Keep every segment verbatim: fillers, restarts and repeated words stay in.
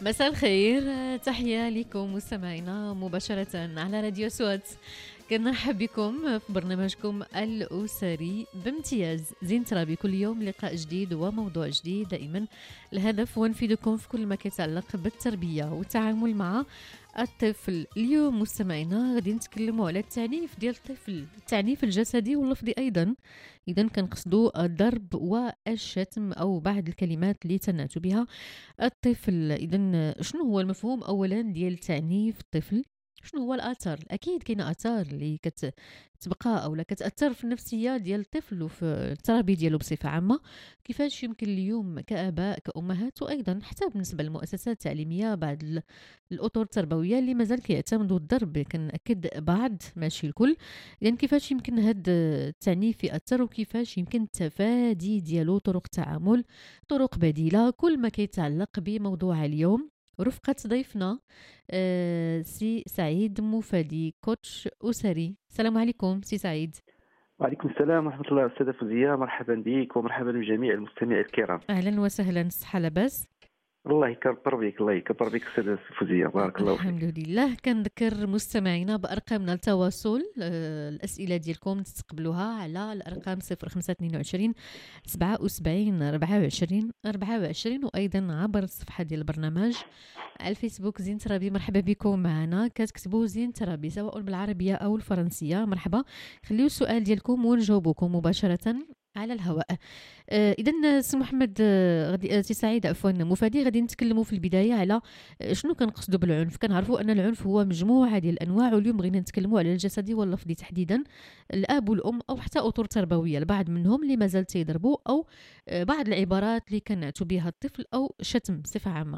مساء الخير، تحية لكم مستمعينا مباشرة على راديو سوات. كنرحب بكم في برنامجكم الأسري بامتياز. زين ترابي كل يوم لقاء جديد وموضوع جديد. دائما الهدف هو نفيدكم في كل ما يتعلق بالتربية والتعامل مع الطفل. اليوم مستمعينا غادي نتكلموا على التعنيف ديال الطفل، التعنيف الجسدي واللفظي أيضا. إذا كنقصدوا الضرب والشتم أو بعض الكلمات اللي تنعت بها الطفل. إذا شنو هو المفهوم أولا ديال تعنيف الطفل؟ شنو هو الآثار؟ أكيد كاينة آثار اللي كتبقى أو لا كتأثر في النفسية ديال الطفل وفي التربية ديالو بصفة عامة. كيفاش يمكن اليوم كآباء كأمهات وأيضا حتى بالنسبة للمؤسسات التعليمية بعض الأطر التربوية اللي مازال كيعتمدوا الضرب، كنأكد بعض ماشي الكل. إذا كيفاش يمكن هذا التعنيف يأثر وكيفاش يمكن التفادي ديالو، طرق تعامل، طرق بديلة، كل ما كيتعلق بموضوع اليوم. ورفقة ضيفنا آه سي سعيد مفادي، كوتش أسري. السلام عليكم سي سعيد. وعليكم السلام ورحمة الله. أستاذة فوزية، مرحبا بك ومرحبا بجميع المستمعين الكرام. أهلا وسهلا، صحة لاباس؟ الله يكبر بك، الله يكبر بك أستاذة فوزية، بارك الله فيك. الحمد لله. كنذكر مستمعينا بأرقامنا التواصل، آه الأسئلة ديالكم تستقبلوها على الأرقام صفر خمسة اثنين وعشرين سبعة وسبعين أربعة وعشرين أربعة وعشرين، وأيضا عبر الصفحة ديال البرنامج على الفيسبوك زين ترابي. مرحبا بكم معنا، كتكتبوا زين ترابي سواء بالعربية أو الفرنسية. مرحبا، خليو السؤال ديالكم ونجاوبكم مباشرة على الهواء. آه اذا سي محمد، آه غادي سي سعيد عفوا مفادي، غادي نتكلموا في البدايه على آه شنو كنقصدوا بالعنف. كنعرفوا ان العنف هو مجموعه ديال الانواع، واليوم بغينا نتكلموا على الجسدي واللفظي تحديدا. الاب والام او حتى اطر تربويه، البعض منهم اللي مازال تيضربوا، او آه بعض العبارات اللي كنعتوا بها الطفل، او شتم بصفه عامه.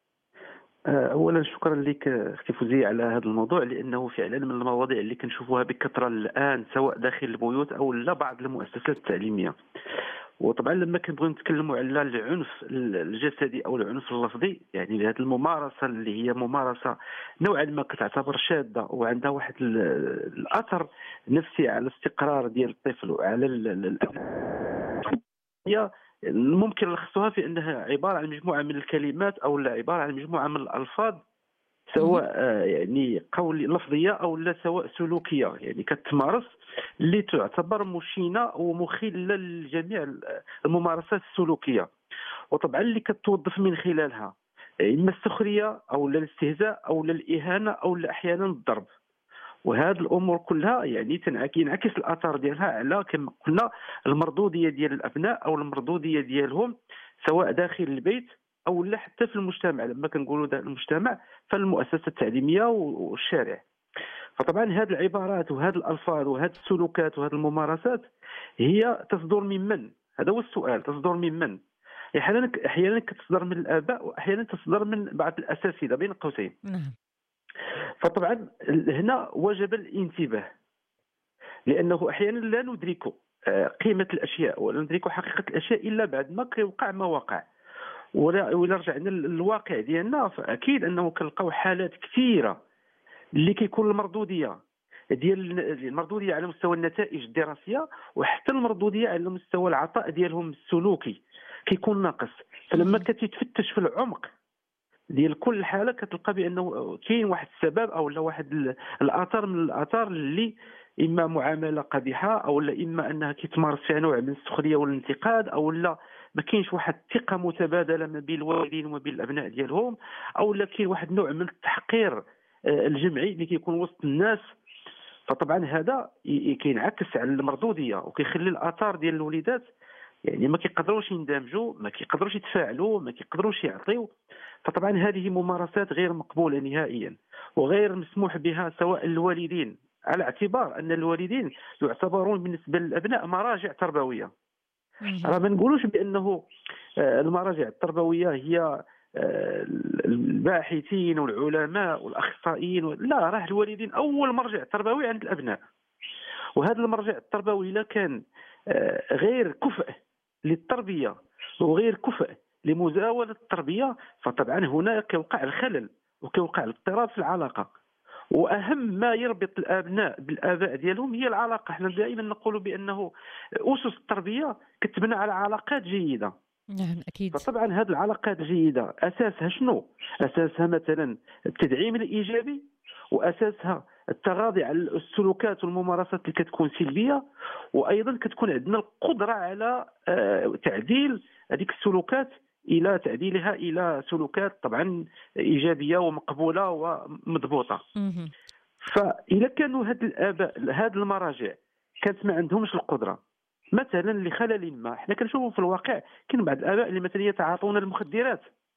اولا شكرا لك اختي فوزية على هذا الموضوع، لانه فعلا من المواضيع اللي كنشوفوها بكثره الان سواء داخل البيوت او لا بعض المؤسسات التعليميه. وطبعا لما كنبغيو نتكلموا على العنف الجسدي او العنف اللفظي، يعني هذه الممارسه اللي هي ممارسه نوعا ما كتعتبر شاذه وعندها واحد الاثر نفسي على الاستقرار ديال الطفل وعلى هي ممكن نلخصها في انها عباره عن مجموعه من الكلمات او لا عباره عن مجموعه من الالفاظ، سواء يعني قول لفظيه او لا سواء سلوكيه، يعني كتمارس اللي تعتبر مشينه ومخله لجميع الممارسات السلوكيه. وطبعا اللي كتوظف من خلالها اما السخريه او لا الاستهزاء او لا الاهانه او لا احيانا الضرب. وهذه الامور كلها يعني ينعكس الاثار ديالها على كما قلنا المردوديه ديال الابناء او المردوديه ديالهم سواء داخل البيت او لا حتى في المجتمع. لما كنقولوا المجتمع فالمؤسسه التعليميه والشارع. فطبعا هذه العبارات وهذه الالفاظ وهذه السلوكات وهذه الممارسات هي تصدر من من؟ هذا هو السؤال، تصدر من من؟ احيانا احيانا كتصدر من الاباء واحيانا تصدر من بعض الاساتذه بين قوسين. نعم. فطبعا هنا وجب الانتباه، لانه احيانا لا ندرك قيمه الاشياء ولا ندرك حقيقه الاشياء الا بعد ما كيوقع ما وقع. ولا رجعنا للواقع ديالنا فاكيد انه كنلقاو حالات كثيره اللي كيكون المردوديه ديال المردوديه على مستوى النتائج الدراسيه وحتى المردوديه على مستوى العطاء ديالهم السلوكي كيكون ناقص. فلما كتفتش في العمق ديال كل حاله كتلقى بانه كاين واحد السبب او لا واحد الاثار من الاثار اللي اما معامله قبيحه او لا اما انها كيتمارس فيها نوع من السخريه والانتقاد او لا ما كاينش واحد الثقه متبادله ما بين الوالدين وما بين الابناء ديالهم او لا كاين واحد النوع من التحقير الجمعي اللي كيكون وسط الناس. فطبعا هذا كينعكس على المردوديه وكيخلي الاثار ديال الوليدات يعني ما كيقدروش يندمجوا، ما كيقدروش يتفاعلوا، ما كيقدروش يعطيو. فطبعا هذه ممارسات غير مقبوله نهائيا وغير مسموح بها سواء الوالدين، على اعتبار ان الوالدين يعتبرون بالنسبه للابناء مراجع تربويه. راه ما نقولوش بانه المراجع التربويه هي الباحثين والعلماء والاخصائيين، لا، راه الوالدين اول مرجع تربوي عند الابناء. وهذا المرجع التربوي الا كان غير كفء للتربيه وغير كفء لمزاوله التربيه فطبعا هنا كيوقع الخلل وكيوقع الاضطراب في العلاقه. واهم ما يربط الابناء بالاباء ديالهم هي العلاقه. احنا دائما نقول بانه اسس التربيه كتبنى على علاقات جيده، نعم أكيد. فطبعا هذه العلاقات الجيده اساسها شنو؟ اساسها مثلا التدعيم الايجابي، واساسها التغاضي على السلوكات والممارسات اللي كتكون سلبيه، وايضا كتكون عندنا القدره على آه، تعديل هذيك السلوكات الى تعديلها الى سلوكات طبعا ايجابيه ومقبوله ومضبوطه. اهم. فإذا كانوا هاد الآباء هاد المراجع كانت ما عندهمش القدرة مثلا لخلل ما، حنا كنشوفوا في الواقع كاين بعض الآباء اللي مثلا يتعاطون المخدرات،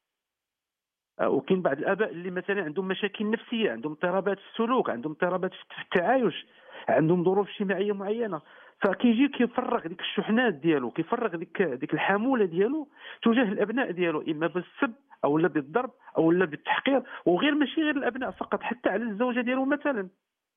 آه، وكاين بعض الآباء اللي مثلا عندهم مشاكل نفسية، عندهم اضطرابات في السلوك، عندهم اضطرابات في التعايش، عندهم ظروف اجتماعية معينة. فكيجي كيفرغ ديك الشحنات ديالو، كيفرغ ديك ديك الحمولة ديالو تجاه الأبناء ديالو، إما بالسب او لا بالضرب او لا بالتحقير، وغير ماشي غير الابناء فقط، حتى على الزوجه ديالو مثلا.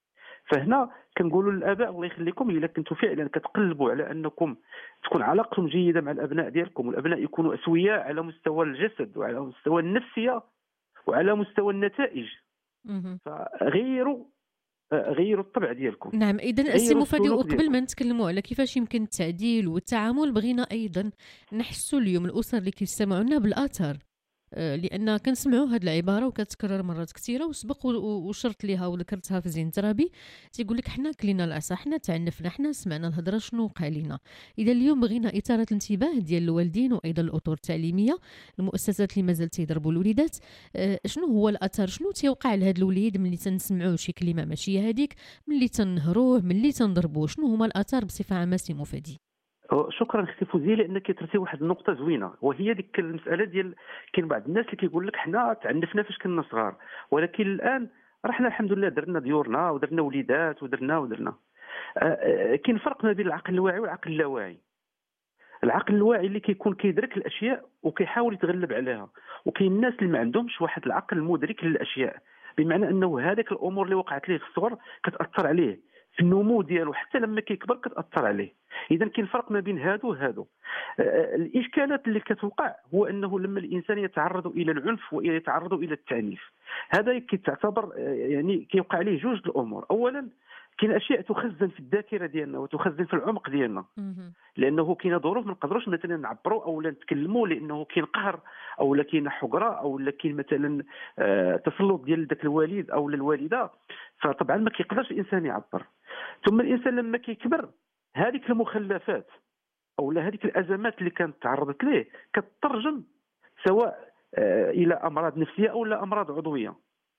فهنا كنقولوا للاباء الله يخليكم، الا كنتوا فعلا كتقلبوا على انكم تكون علاقتكم جيده مع الابناء ديالكم، والابناء يكونوا اسوياء على مستوى الجسد وعلى مستوى النفسيه وعلى مستوى النتائج، اهم. فغيروا آه، غيروا الطبع ديالكم، نعم، إذًا السي غيروا مفادي، السلوك وقبل ديالكم. ما نتكلموا على كيفاش يمكن التعديل والتعامل، بغينا أيضًا نحسّوا اليوم الأسر اللي كيستمعوا لنا بالآثار. آآ لأن كنسمعوا هاد العبارة وكتكرر مرات كثيرة، وسبق و و وشرت ليها وذكرتها في زين ترابي، تيقول لك حنا كلينا العصا، حنا تعنفنا، حنا سمعنا الهضرة شنو وقع لينا. إذا اليوم بغينا إثارة الانتباه ديال الوالدين وأيضًا الأطر التعليمية، المؤسسات اللي مازال تيضربوا الوليدات، آآ شنو هو الأثر، شنو تيوقع لهاد الوليد ملي تنسمعوه شي كلمة ماشي هي هاديك، ملي تنهروه، ملي تنضربوه، شنو هما الآثار بصفة عامة سي مفادي؟ شكرا اختي فوزيه، لانك درتي واحد النقطه زوينه، وهي ديك المساله ديال كاين بعض الناس اللي كيقول لك حنا تعنفنا فاش كنا صغار، ولكن الان راه حنا الحمد لله درنا ديورنا ودرنا وليدات ودرنا ودرنا. آه، آه، كاين فرق ما بين العقل الواعي والعقل اللاواعي. العقل الواعي اللي كيكون كيدرك الاشياء وكيحاول يتغلب عليها، وكاين الناس اللي ما عندهمش واحد العقل مدرك للاشياء، بمعنى انه هذيك الامور اللي وقعت ليه في الصغر كتاثر عليه في النمو ديالو، حتى لما كيكبر كتاثر عليه. اذا كاين فرق ما بين هادو وهادو. آه، الاشكالات اللي كتوقع هو انه لما الانسان يتعرض الى العنف ويتعرض الى التعنيف، هذا كيتعتبر آه، يعني كيوقع عليه جوج الامور. اولا كاين اشياء تخزن في الذاكره ديالنا وتخزن في العمق ديالنا، اهم. لانه كاين ظروف ما نقدروش مثلا نعبروا او نتكلموا، لانه كاين قهر او لا كاين حقره او لا كاين مثلا آه، تسلط ديال ذاك الوالد او الوالده، فطبعا ما كيقدرش الانسان يعبر. ثم الانسان لما كيكبر هذيك المخلفات او لا هذيك الازمات اللي كانت تعرضت ليه كتترجم سواء آه، الى امراض نفسيه او لا امراض عضويه.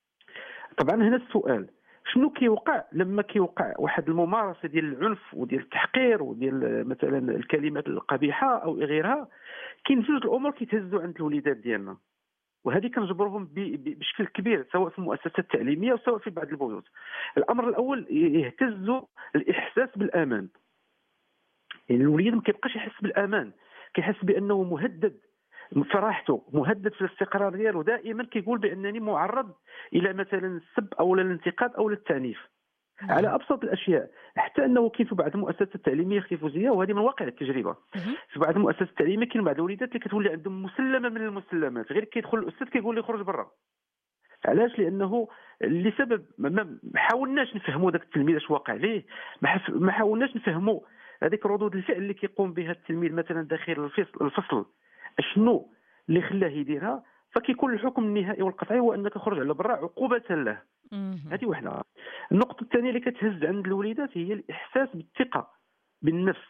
طبعا هنا السؤال، شنو كيوقع لما كيوقع واحد الممارسه ديال العنف وديال التحقير وديال مثلا الكلمات القبيحه او غيرها؟ كاين جوج الامور كيتهزوا عند الوليدات ديالنا، وهذه كنجبرهم بشكل كبير سواء في المؤسسات التعليميه وسواء في بعض البيوت. الامر الاول يهتز الاحساس بالامان، يعني الوليد ما كيبقاش يحس بالامان، كيحس بانه مهدد في راحته، مهدد في الاستقرار ديالو، دائما كيقول بانني معرض الى مثلا السب او الانتقاد او التعنيف نعم. على ابسط الاشياء. حتى انه كاين في بعض المؤسسات التعليميه اختي فوزيه، وهذه من واقع التجربه، اهم. في بعض المؤسسات التعليميه كاين بعض الوليدات اللي كتولي عندهم مسلمه من المسلمات، غير كيدخل الاستاذ كيقول لي خرج برا. علاش؟ لانه لسبب ما حاولناش نفهموا ذاك التلميذ اش واقع ليه، ما حاولناش نفهموا هذيك ردود الفعل اللي كيقوم بها التلميذ مثلا داخل الفصل الفصل شنو اللي خلاه يديرها. فكيكون الحكم النهائي والقطعي هو انك خرج على برا عقوبه له. اهم. هذه وحده. النقطه الثانيه اللي كتهز عند الوليدات هي الاحساس بالثقه بالنفس،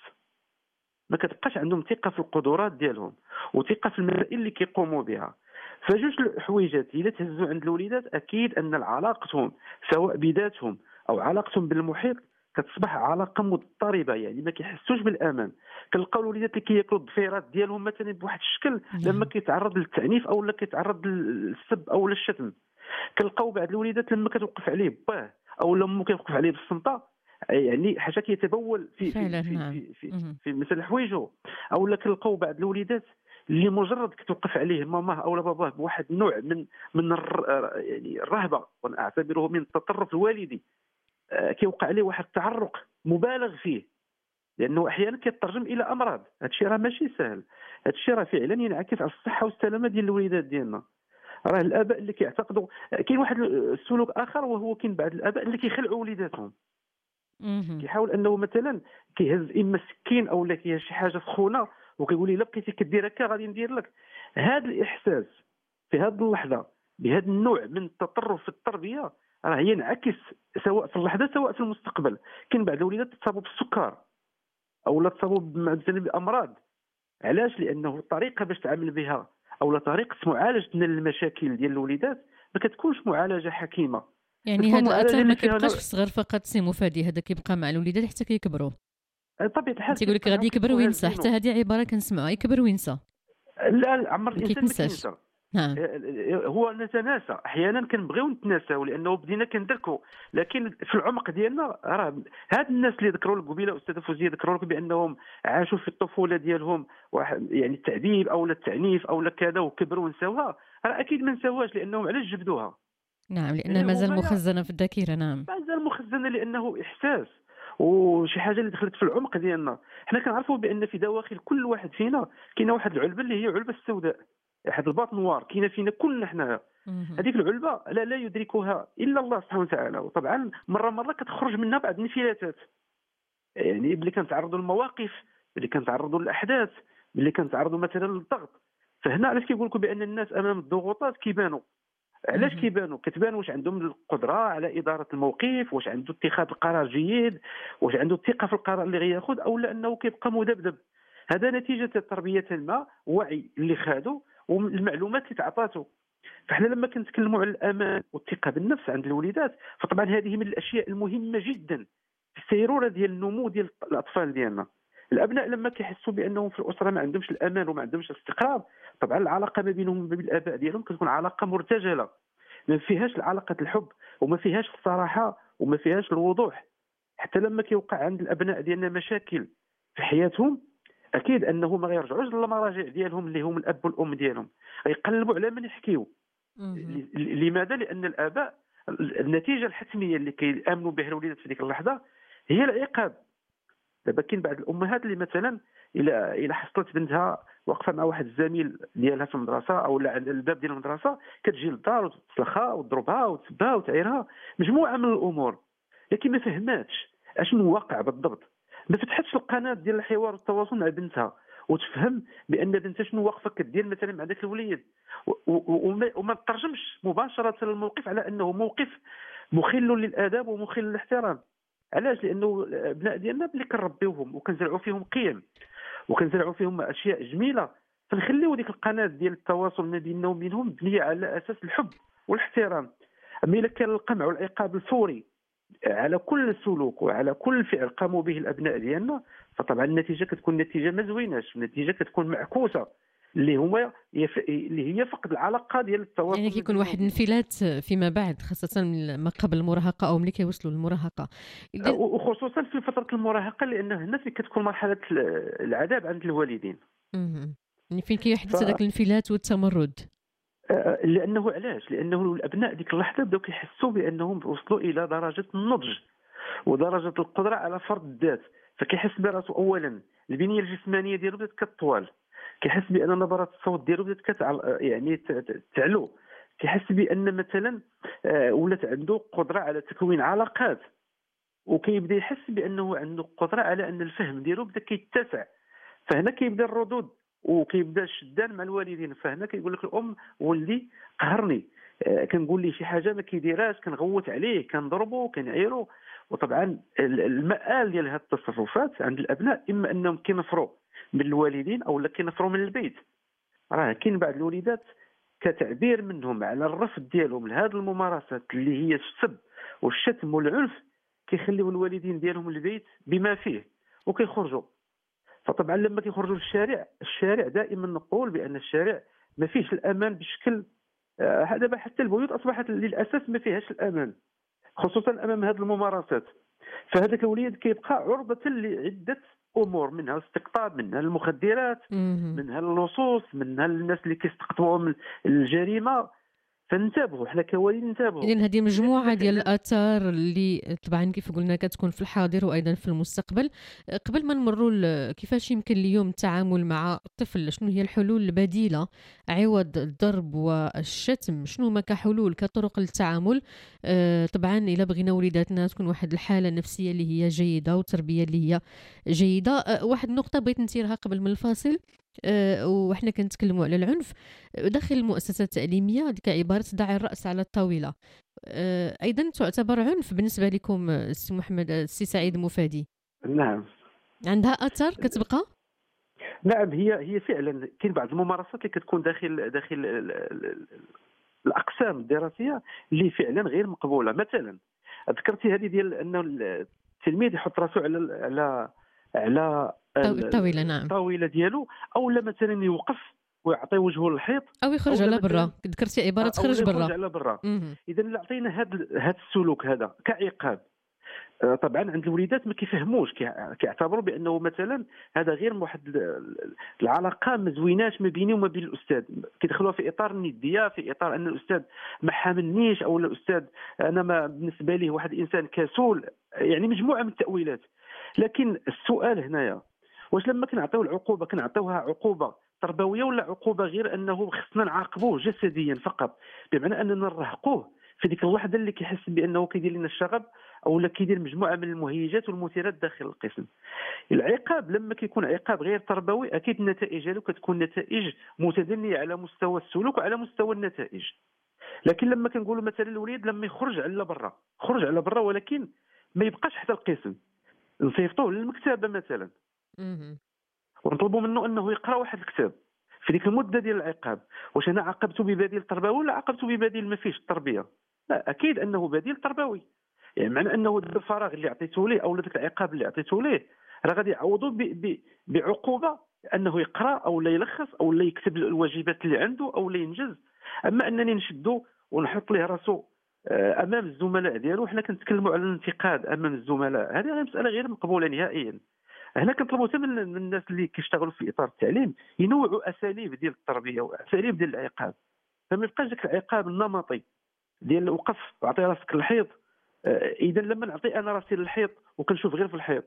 ما كتبقاش عندهم ثقه في القدرات ديالهم وثقه في المسائل اللي كيقوموا بها. فجوج الحويجات الا تهزوا عند الوليدات اكيد ان علاقتهم سواء بذاتهم او علاقتهم بالمحيط كتصبح علاقه مضطربه، يعني ما كيحسوش بالامان. كنلقاو الوليدات اللي كياكلوا الضفيرات ديالهم مثلا بواحد الشكل لما نعم. كيتعرض للتعنيف او لا كيتعرض للسب او للشتم. كنلقاو بعض الوليدات لما كتوقف عليه باه او لما كيوقف عليه بالصمته، يعني حاجه كيتبول في في فعلًا في نعم. في في, اهم. في مثل حوايجه. او لا كنلقاو بعض الوليدات اللي مجرد كتوقف عليه ماماه او باباه بواحد النوع من من الر... يعني الرهبه، وانا اعتبره من التطرف الوالدي، آه، كيوقع عليه واحد التعرق مبالغ فيه، لانه احيانا كيترجم الى امراض. هذا الشيء راه ماشي سهل، هذا الشيء راه فعلا ينعكس على الصحه والسلامه ديال الوليدات ديالنا. راه الاباء اللي كيعتقدوا كاين واحد السلوك اخر، وهو كاين بعض الاباء اللي كيخلعوا وليداتهم، اهم. كيحاول انه مثلا كيهز اما سكين او لا كيهز شي حاجه سخونه وكيقول لي الا بقيتي كدير هكا غادي ندير لك. هذا الاحساس في هذه اللحظه بهذا النوع من التطرف في التربيه راه ينعكس سواء في اللحظه سواء في المستقبل. كاين بعض الوليدات تصابوا بالسكر او لا تصابوا مثلا بامراض. علاش؟ لانه الطريقه باش تعامل بها او لا طريقه معالجه المشاكل ديال الوليدات ما كتكونش معالجه حكيمه. يعني هذا الاثر ما كيبقاش في الصغر فقط سي مفادي، هذا كيبقى مع الوليدات حتى كيكبروا. طبيعه الحال تيقول لك غادي يكبر وينسى، حتى هذه عباره كنسمعوها، يكبر وينسى. لا، عمر الانسان ما كينسى. نعم. هو نتناسى احيانا، كنبغيو نتناساو لانه بدينا كندركوا، لكن في العمق ديالنا راه هاد الناس اللي ذكروا لك قبيله استاذه فوزيه ذكروا لك بانهم عاشوا في الطفوله ديالهم يعني التعذيب او التعنيف او كذا وكبروا ونساوها، راه اكيد ما نساوهاش لانهم علاش جبدوها. نعم، لان مازال مخزنه في الذاكره. نعم، مازال مخزنه لانه احساس وشي حاجه اللي دخلت في العمق ديالنا. حنا كنعرفوا بان في دواخل كل واحد فينا كاينه واحد العلبه اللي هي علبه السوداء، واحد الباط نوار كاينه فينا كلنا حنايا. هذيك العلبه لا لا يدركها الا الله سبحانه وتعالى، وطبعا مره مره كتخرج منها بعض الانفلاتات، يعني اللي كنتعرضوا للمواقف، اللي كنتعرضوا للاحداث، اللي كنتعرضوا مثلا للضغط. فهنا علاش كيقول لكم بان الناس امام الضغوطات كيبانوا. علاش كيبانوا؟ كتبان واش عندهم القدره على اداره الموقف، واش عنده اتخاذ القرار جيد، واش عنده الثقه في القرار اللي غياخذ، او لانه كيبقى مذبذب. هذا نتيجه تربيه ما، وعي اللي خادو والمعلومات اللي تعطاتو. فاحنا لما كنتكلموا على الامان والثقه بالنفس عند الوليدات، فطبعا هذه من الاشياء المهمه جدا في السيروره ديال النمو ديال الاطفال ديالنا. الابناء لما كيحسوا بانهم في الاسره ما عندهمش الامان وما عندهمش الاستقرار، طبعا العلاقه ما بينهم وبين الاباء ديالهم كتكون علاقه مرتجله، ما فيهاش علاقه الحب وما فيهاش الصراحه وما فيهاش الوضوح. حتى لما كيوقع عند الابناء ديالنا مشاكل في حياتهم، اكيد انه ما غيرجعوش للمراجع ديالهم اللي هم الاب والام ديالهم، غيقلبوا على من يحكيو. لماذا؟ لان الاباء النتيجه الحتميه اللي كيامنوا بها الوليدات في ديك اللحظه هي العقاب. دابا كاين بعض الامهات اللي مثلا الى الى حصلت بنتها واقفه مع واحد الزميل ديالها في المدرسه او على الباب ديال المدرسه، كتجي للدار وتسلخها وتضربها وتسبها وتعيرها، مجموعه من الامور، لكن ما فهماتش اشنو واقع بالضبط. ما فتحتش القناه ديال الحوار والتواصل مع بنتها وتفهم بان بنتها شنو واقفه كدير مثلا مع ذاك الوليد، وما تترجمش مباشره الموقف على انه موقف مخل للاداب ومخل للاحترام. علاش؟ لانه الابناء ديالنا اللي كنربيوهم وكنزرعوا فيهم قيم وكنزرعوا فيهم اشياء جميله، فنخليو ديك القناه ديال التواصل ما بيننا وبينهم مبنيه على اساس الحب والاحترام. اما الا كان القمع والعقاب الفوري على كل سلوك وعلى كل فعل قاموا به الابناء ديالنا، فطبعا النتيجه كتكون نتيجه ما زويناش، النتيجه كتكون معكوسه اللي هما يف... اللي هي فقد العلاقه ديال التواصل. يعني كيكون واحد الانفلات فيما بعد، خاصه ما قبل المراهقه او ملي كيوصلوا للمراهقه، وخصوصا في فتره المراهقه، لان هنا كتكون مرحله العذاب عند الوالدين. اها، يعني فين كيحدث هذاك ف... الانفلات والتمرد. لانه علاش؟ لانه الابناء ديك اللحظه بداو كيحسوا بانهم وصلوا الى درجه النضج ودرجه القدره على فرض الذات، فكيحس براسو اولا البنيه الجسمانيه ديالو بدات كتطوال، كيحس بان نبرات الصوت ديالو بدات كتعل يعني تعلو، كيحس بان مثلا ولات عنده قدره على تكوين علاقات، وكيبدا يحس بانه عنده قدره على ان الفهم ديالو بدا كيتسع. فهنا كيبدا الردود وكيبدا الشدان مع الوالدين. فهنا كيقول لك الام ولدي قهرني، آه كنقول ليه شي حاجه ما كيديرهاش، كنغوت عليه، كنضربو، كنعيرو. وطبعا المآل ديال هذه التصرفات عند الابناء اما انهم كينفروا من الوالدين او لا كينفروا من البيت. راه كاين بعض الوليدات كتعبير منهم على الرفض ديالهم لهذه الممارسات اللي هي السب والشتم والعنف، كيخليو الوالدين ديالهم البيت بما فيه وكيخرجوا. فطبعا لما كيخرجوا للشارع، الشارع دائما نقول بان الشارع ما فيهش الامان بشكل هذا. آه حتى البيوت اصبحت للاسف ما فيهاش الامان، خصوصا امام هذه الممارسات. فهذاك الوليد كيبقى عرضه لعده امور، منها الاستقطاب، منها المخدرات، منها اللصوص، منها الناس اللي كيستقطبوهم الجريمه. فننتبهوا حنا كوالدين ننتبهوا. اذا هذه مجموعه ديال الاثار اللي طبعا كيف قلنا كتكون في الحاضر وايضا في المستقبل. قبل ما نمروا كيفاش يمكن اليوم التعامل مع الطفل، شنو هي الحلول البديله عوض الضرب والشتم، شنو هما كحلول كطرق للتعامل؟ آه طبعا الا بغينا وليداتنا تكون واحد الحاله النفسيه اللي هي جيده وتربيه اللي هي جيده. آه واحد النقطه بغيت نثيرها قبل من الفاصل، أه وإحنا كنتكلموا على العنف داخل المؤسسة التعليمية، هذيك عبارة ضع الرأس على الطاولة، أه أيضا تعتبر عنف بالنسبة لكم السي محمد السي سعيد المفادي؟ نعم، عندها أثر كتبقى؟ نعم، هي هي فعلا كاين بعض الممارسات اللي كتكون داخل داخل الأقسام الدراسية اللي فعلا غير مقبولة. مثلا ذكرتي هذه ديال أن التلميذ يحط راسه على على على الطاولة، نعم، الطاولة ديالو، او لا مثلا يوقف ويعطي وجهه للحيط او يخرج على برا. ذكرتي عباره خرج برا، يخرج على برا. اذا الا عطينا هذا هذا السلوك هذا كعقاب، طبعا عند الوليدات ما كيفهموش، كيعتبروا بانه مثلا هذا غير واحد العلاقه ما زويناش ما بيني وما بين الاستاذ، كيدخلوها في اطار النديه، في اطار ان الاستاذ ما حاملنيش، او الاستاذ انا ما بالنسبه ليه واحد الانسان كسول، يعني مجموعه من التاويلات. لكن السؤال هنايا، واش لما كنعطيو العقوبه كنعطيوها عقوبه تربويه ولا عقوبه غير انه خصنا نعاقبوه جسديا فقط، بمعنى اننا نرهقوه في ديك اللحظه اللي كيحس بانه كيدير لنا الشغب او لا كيدير مجموعه من المهيجات والمثيرات داخل القسم. العقاب لما كيكون عقاب غير تربوي اكيد النتائج له كتكون نتائج متدنيه على مستوى السلوك وعلى مستوى النتائج. لكن لما كنقولوا مثلا الوليد لما يخرج على برا، خرج على برا ولكن ما يبقاش حتى القسم، نصيفطوه للمكتبه مثلا ونطلبوا منه انه يقرا واحد الكتاب في ديك المده ديال العقاب. واش انا عاقبته ببديل تربوي ولا عاقبته ببديل ما فيش التربيه؟ لا، اكيد انه بديل تربوي، يعني معنى انه الفراغ اللي عطيته ليه او ذاك العقاب اللي عطيته ليه راه غادي يعوضوا بعقوبه انه يقرا او لا يلخص او لا يكتب الواجبات اللي عنده او لا ينجز. اما انني نشدو ونحط ليه راسو امام الزملاء ديالو، حنا كنتكلموا على الانتقاد امام الزملاء، هذه مساله غير مقبوله نهائيا. هنا كنطلبوا حتى من الناس اللي كيشتغلوا في اطار التعليم ينوعوا اساليب ديال التربيه واساليب ديال العقاب، فما يبقاش ذاك العقاب النمطي ديال وقف وعطي راسك للحيط. اذا لما نعطي انا راسي للحيط وكنشوف غير في الحيط،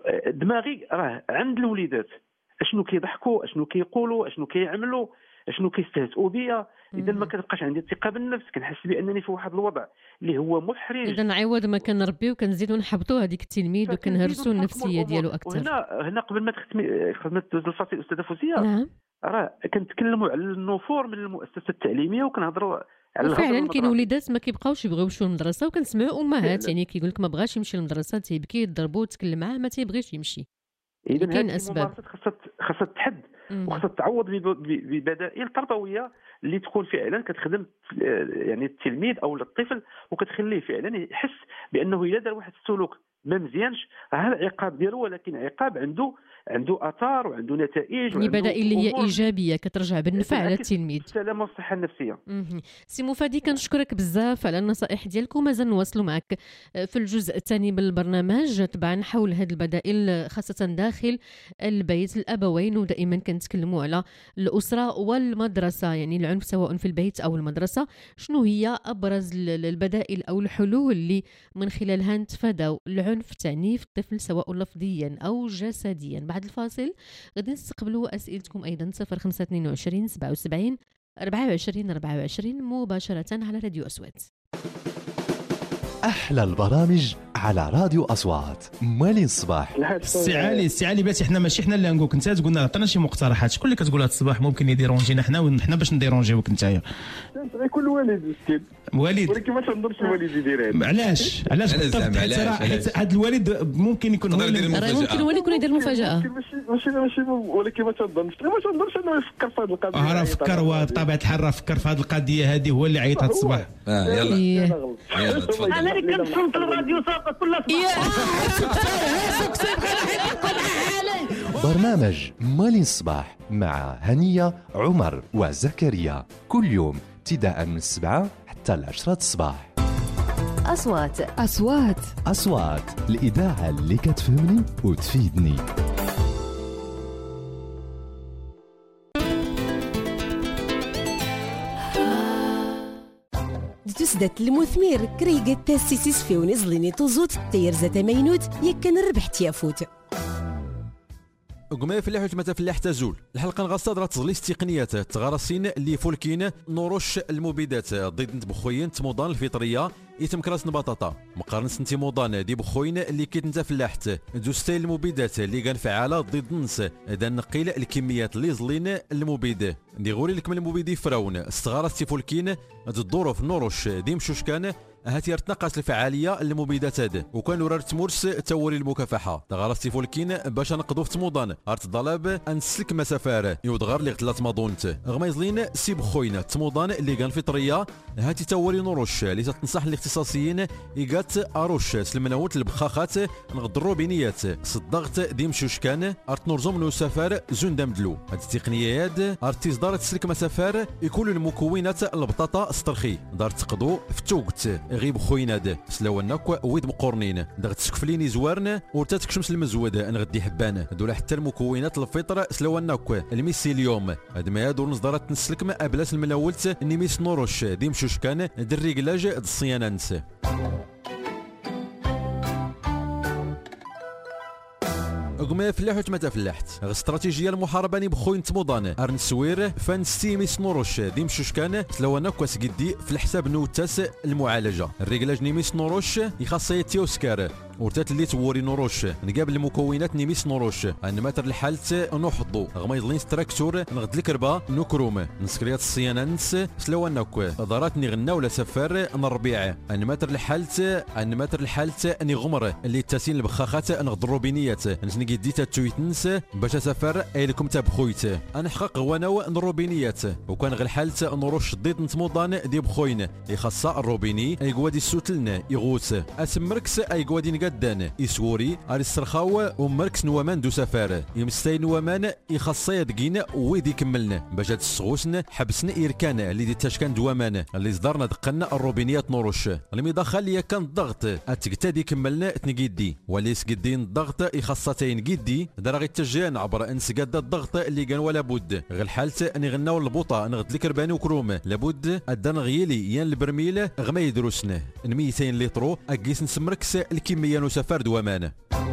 دماغي راه عند الوليدات اشنو كيضحكوا، اشنو كيقولوا، اشنو كيعملوا، اشنو كيستهزئوا بيا. اذا ما كتبقاش عندي الثقه بالنفس، كنحس بانني في واحد الوضع اللي هو محرج. اذا عوض ما كنربيو كنزيدو نحبطوا هذيك التلميذ وكنهرسوا النفسيه ديالو اكثر. هنا هنا قبل ما تختمي قبل ما تدوز الفصل استاذه فوزيه، نعم، راه كنتكلموا على النفور من المؤسسه التعليميه وكنهضروا على فعلا كاين وليدات ما كيبقاوش يبغيو يمشيو للمدرسه، وكنسمعوا امهات يعني كيقول لك ما بغاش يمشي للمدرسه، تيبكي يضربوه تكلم معاه ما تيبغيش يمشي. اذا كاين اسباب خاصها خاصها تحد وخاصها تعوض ببدائل تربويه اللي تكون فعلا كتخدم يعني التلميذ او الطفل وكتخليه فعلا يحس بانه الا دار واحد السلوك ما مزيانش راه العقاب ديالو، ولكن عقاب عنده عنده اثار وعنده نتائج يعني بدائل اللي هي ايجابيه كترجع بالنفع على التلميذ، السلامه والصحه النفسيه. سي مفادي كنشكرك بزاف على النصائح ديالكم، مازال نواصلوا معك في الجزء الثاني من البرنامج طبعا حول هذه البدائل خاصه داخل البيت الابوين، ودائما كنتكلموا على الاسره والمدرسه، يعني العنف سواء في البيت او المدرسه، شنو هي ابرز البدائل او الحلول اللي من خلالها نتفاداو العنف تعنيف الطفل سواء لفظيا او جسديا. بعد الفاصل غادي نستقبلوا اسئلتكم ايضا صفر خمسة اثنين وعشرين سبعة وسبعين أربعة وعشرين أربعة وعشرين مباشره على راديو أصوات. احلى البرامج على راديو أصوات. مالين الصباح السي علي السي علي باتي حنا ماشي حنا اللي نقولك انت تقولنا عطينا شي مقترحات، شكون اللي كتقول هذا الصباح ممكن يديرونجينا حنا وحنا باش نديرونجيوك نتايا؟ كل والد مسكين والد، ولكن ما تنظرش الوالد يدير هذا. علاش علاش بالضبط؟ حيت هذا الوالد ممكن يكون هو اللي ممكن هو اللي يكون يدير المفاجاه، ماشي ماشي ماشي ولكن ما تنظرش ما تنظرش انه يفكر في هذه القضيه. راه فكر وبطبيعه الحال راه فكر في هذه القضيه هذه، هو اللي عيط هذا الصباح. اه يلا يلا تفضل. انا اللي كنصوت الراديو صافي كل برنامج مالين الصباح مع هنية عمر وزكريا كل يوم ابتداء من السبعة حتى العشرة الصباح. أصوات أصوات أصوات الإذاعة اللي كتفهمني وتفيدني. تسدات المثمير كريقة تاسيسيس في ونزليني توزوت تيرزة مينوت يكن الربح تيافوت قما فلاح وتمتا فلاح تزول الحلقه نغاصه درا تزليس تقنيات تغرسين اللي فولكين نوروش المبيدات ضد بخوين تموضان الفطريه يتم كراس بطاطا مقارنه سنتي موضان دي بخوين اللي كيتنتا فلاحت دوستي المبيدات اللي كان فعاله ضد النص اذا نقيل الكميات اللي زلين المبيد دي غوري لكم المبيدي فراون استغارة تيفولكين الدور في نوروش دي مشوش كان هاتي تنقص الفعاليه المبيدات هذا وكان ورار تمورس توري المكافحه تغارس تيفولكين باش نقضوا في تموضان ارت ضلاب انسلك مسافار يودغار اللي غتلات ماضونت غميزلين سيب خوينا تموضان اللي كان فطريه هاتي توري نوروش اللي تنصح الاختصاصيين ايغات اروش سلمناوت البخاخات نغدروا بنيات صدقت ديم شوشكان ارت نورزوم نو سفار زون دامدلو هاد التقنيات ارت تصدار تسلك مسافار يكون المكونات البطاطا استرخي دار تقضوا في توقت غيب خويناد سلاوناك ويد مقورنين دغ تسكفليني زوارن ورتاتك شمس المزود نغدي حبان دولا حتى المكونات الفطر سلاوناك الميسيليوم هاد ما يدور نصدرات نسلك ما ابلاس الملاولت نيميس نوروش ديم شوشكان دريكلاج الصيانانس قما فلاح وتمتا فلاحت استراتيجيه المحاربه ني بخوين تموضان ارن سوير فان ستيميس نوروش دي مشوشكان سلوانا كواس قدي في الحساب نوتاس المعالجه الريكلاج نيميس نوروش يخاصيه تيوسكار ورتات اللي توري نوروش نقابل المكونات نيميس نوروش ان ماتر الحالت نوحضو غما يضلين ستراكتور نغد الكربه نكروم نسكريات الصيانانس سلوانا كوا ضرات ني غنا ولا سفار نربيع ان ماتر الحالت ان ماتر الحالت اني غمر اللي تاسين البخاخات نغد الروبينيات نسني ديتا تويتنس باش سفر ايلكم تبخويت انا حقق وانا نروبينيات وكان غير حالت نروش ضيط نتموضان دي بخوين يخصا الروبيني ايغوادي السوتلن يغوت اسمركس ايغوادي نقدان يسوري على السرخاو ومركس نوامان دو سفر يمستين نوامان يخصا يدقين ويدي كملنا باش هاد السغوسن حبسنا ايركان اللي دي تاشكان دوامان اللي صدرنا دقنا الروبينيات نوروش المداخل اللي كان الضغط اتقتادي كملنا تنقيدي وليس قدين الضغط يخصتين قدي دراغي التجان عبر انس قد الضغط اللي كان ولا بد غير حالت اني غناو البوطه نغد الكرباني وكروم لابد ادان غيلي يان البرميل غما يدروسنه مئتين لترو اكيس نسمركس الكميه نسافر دوامان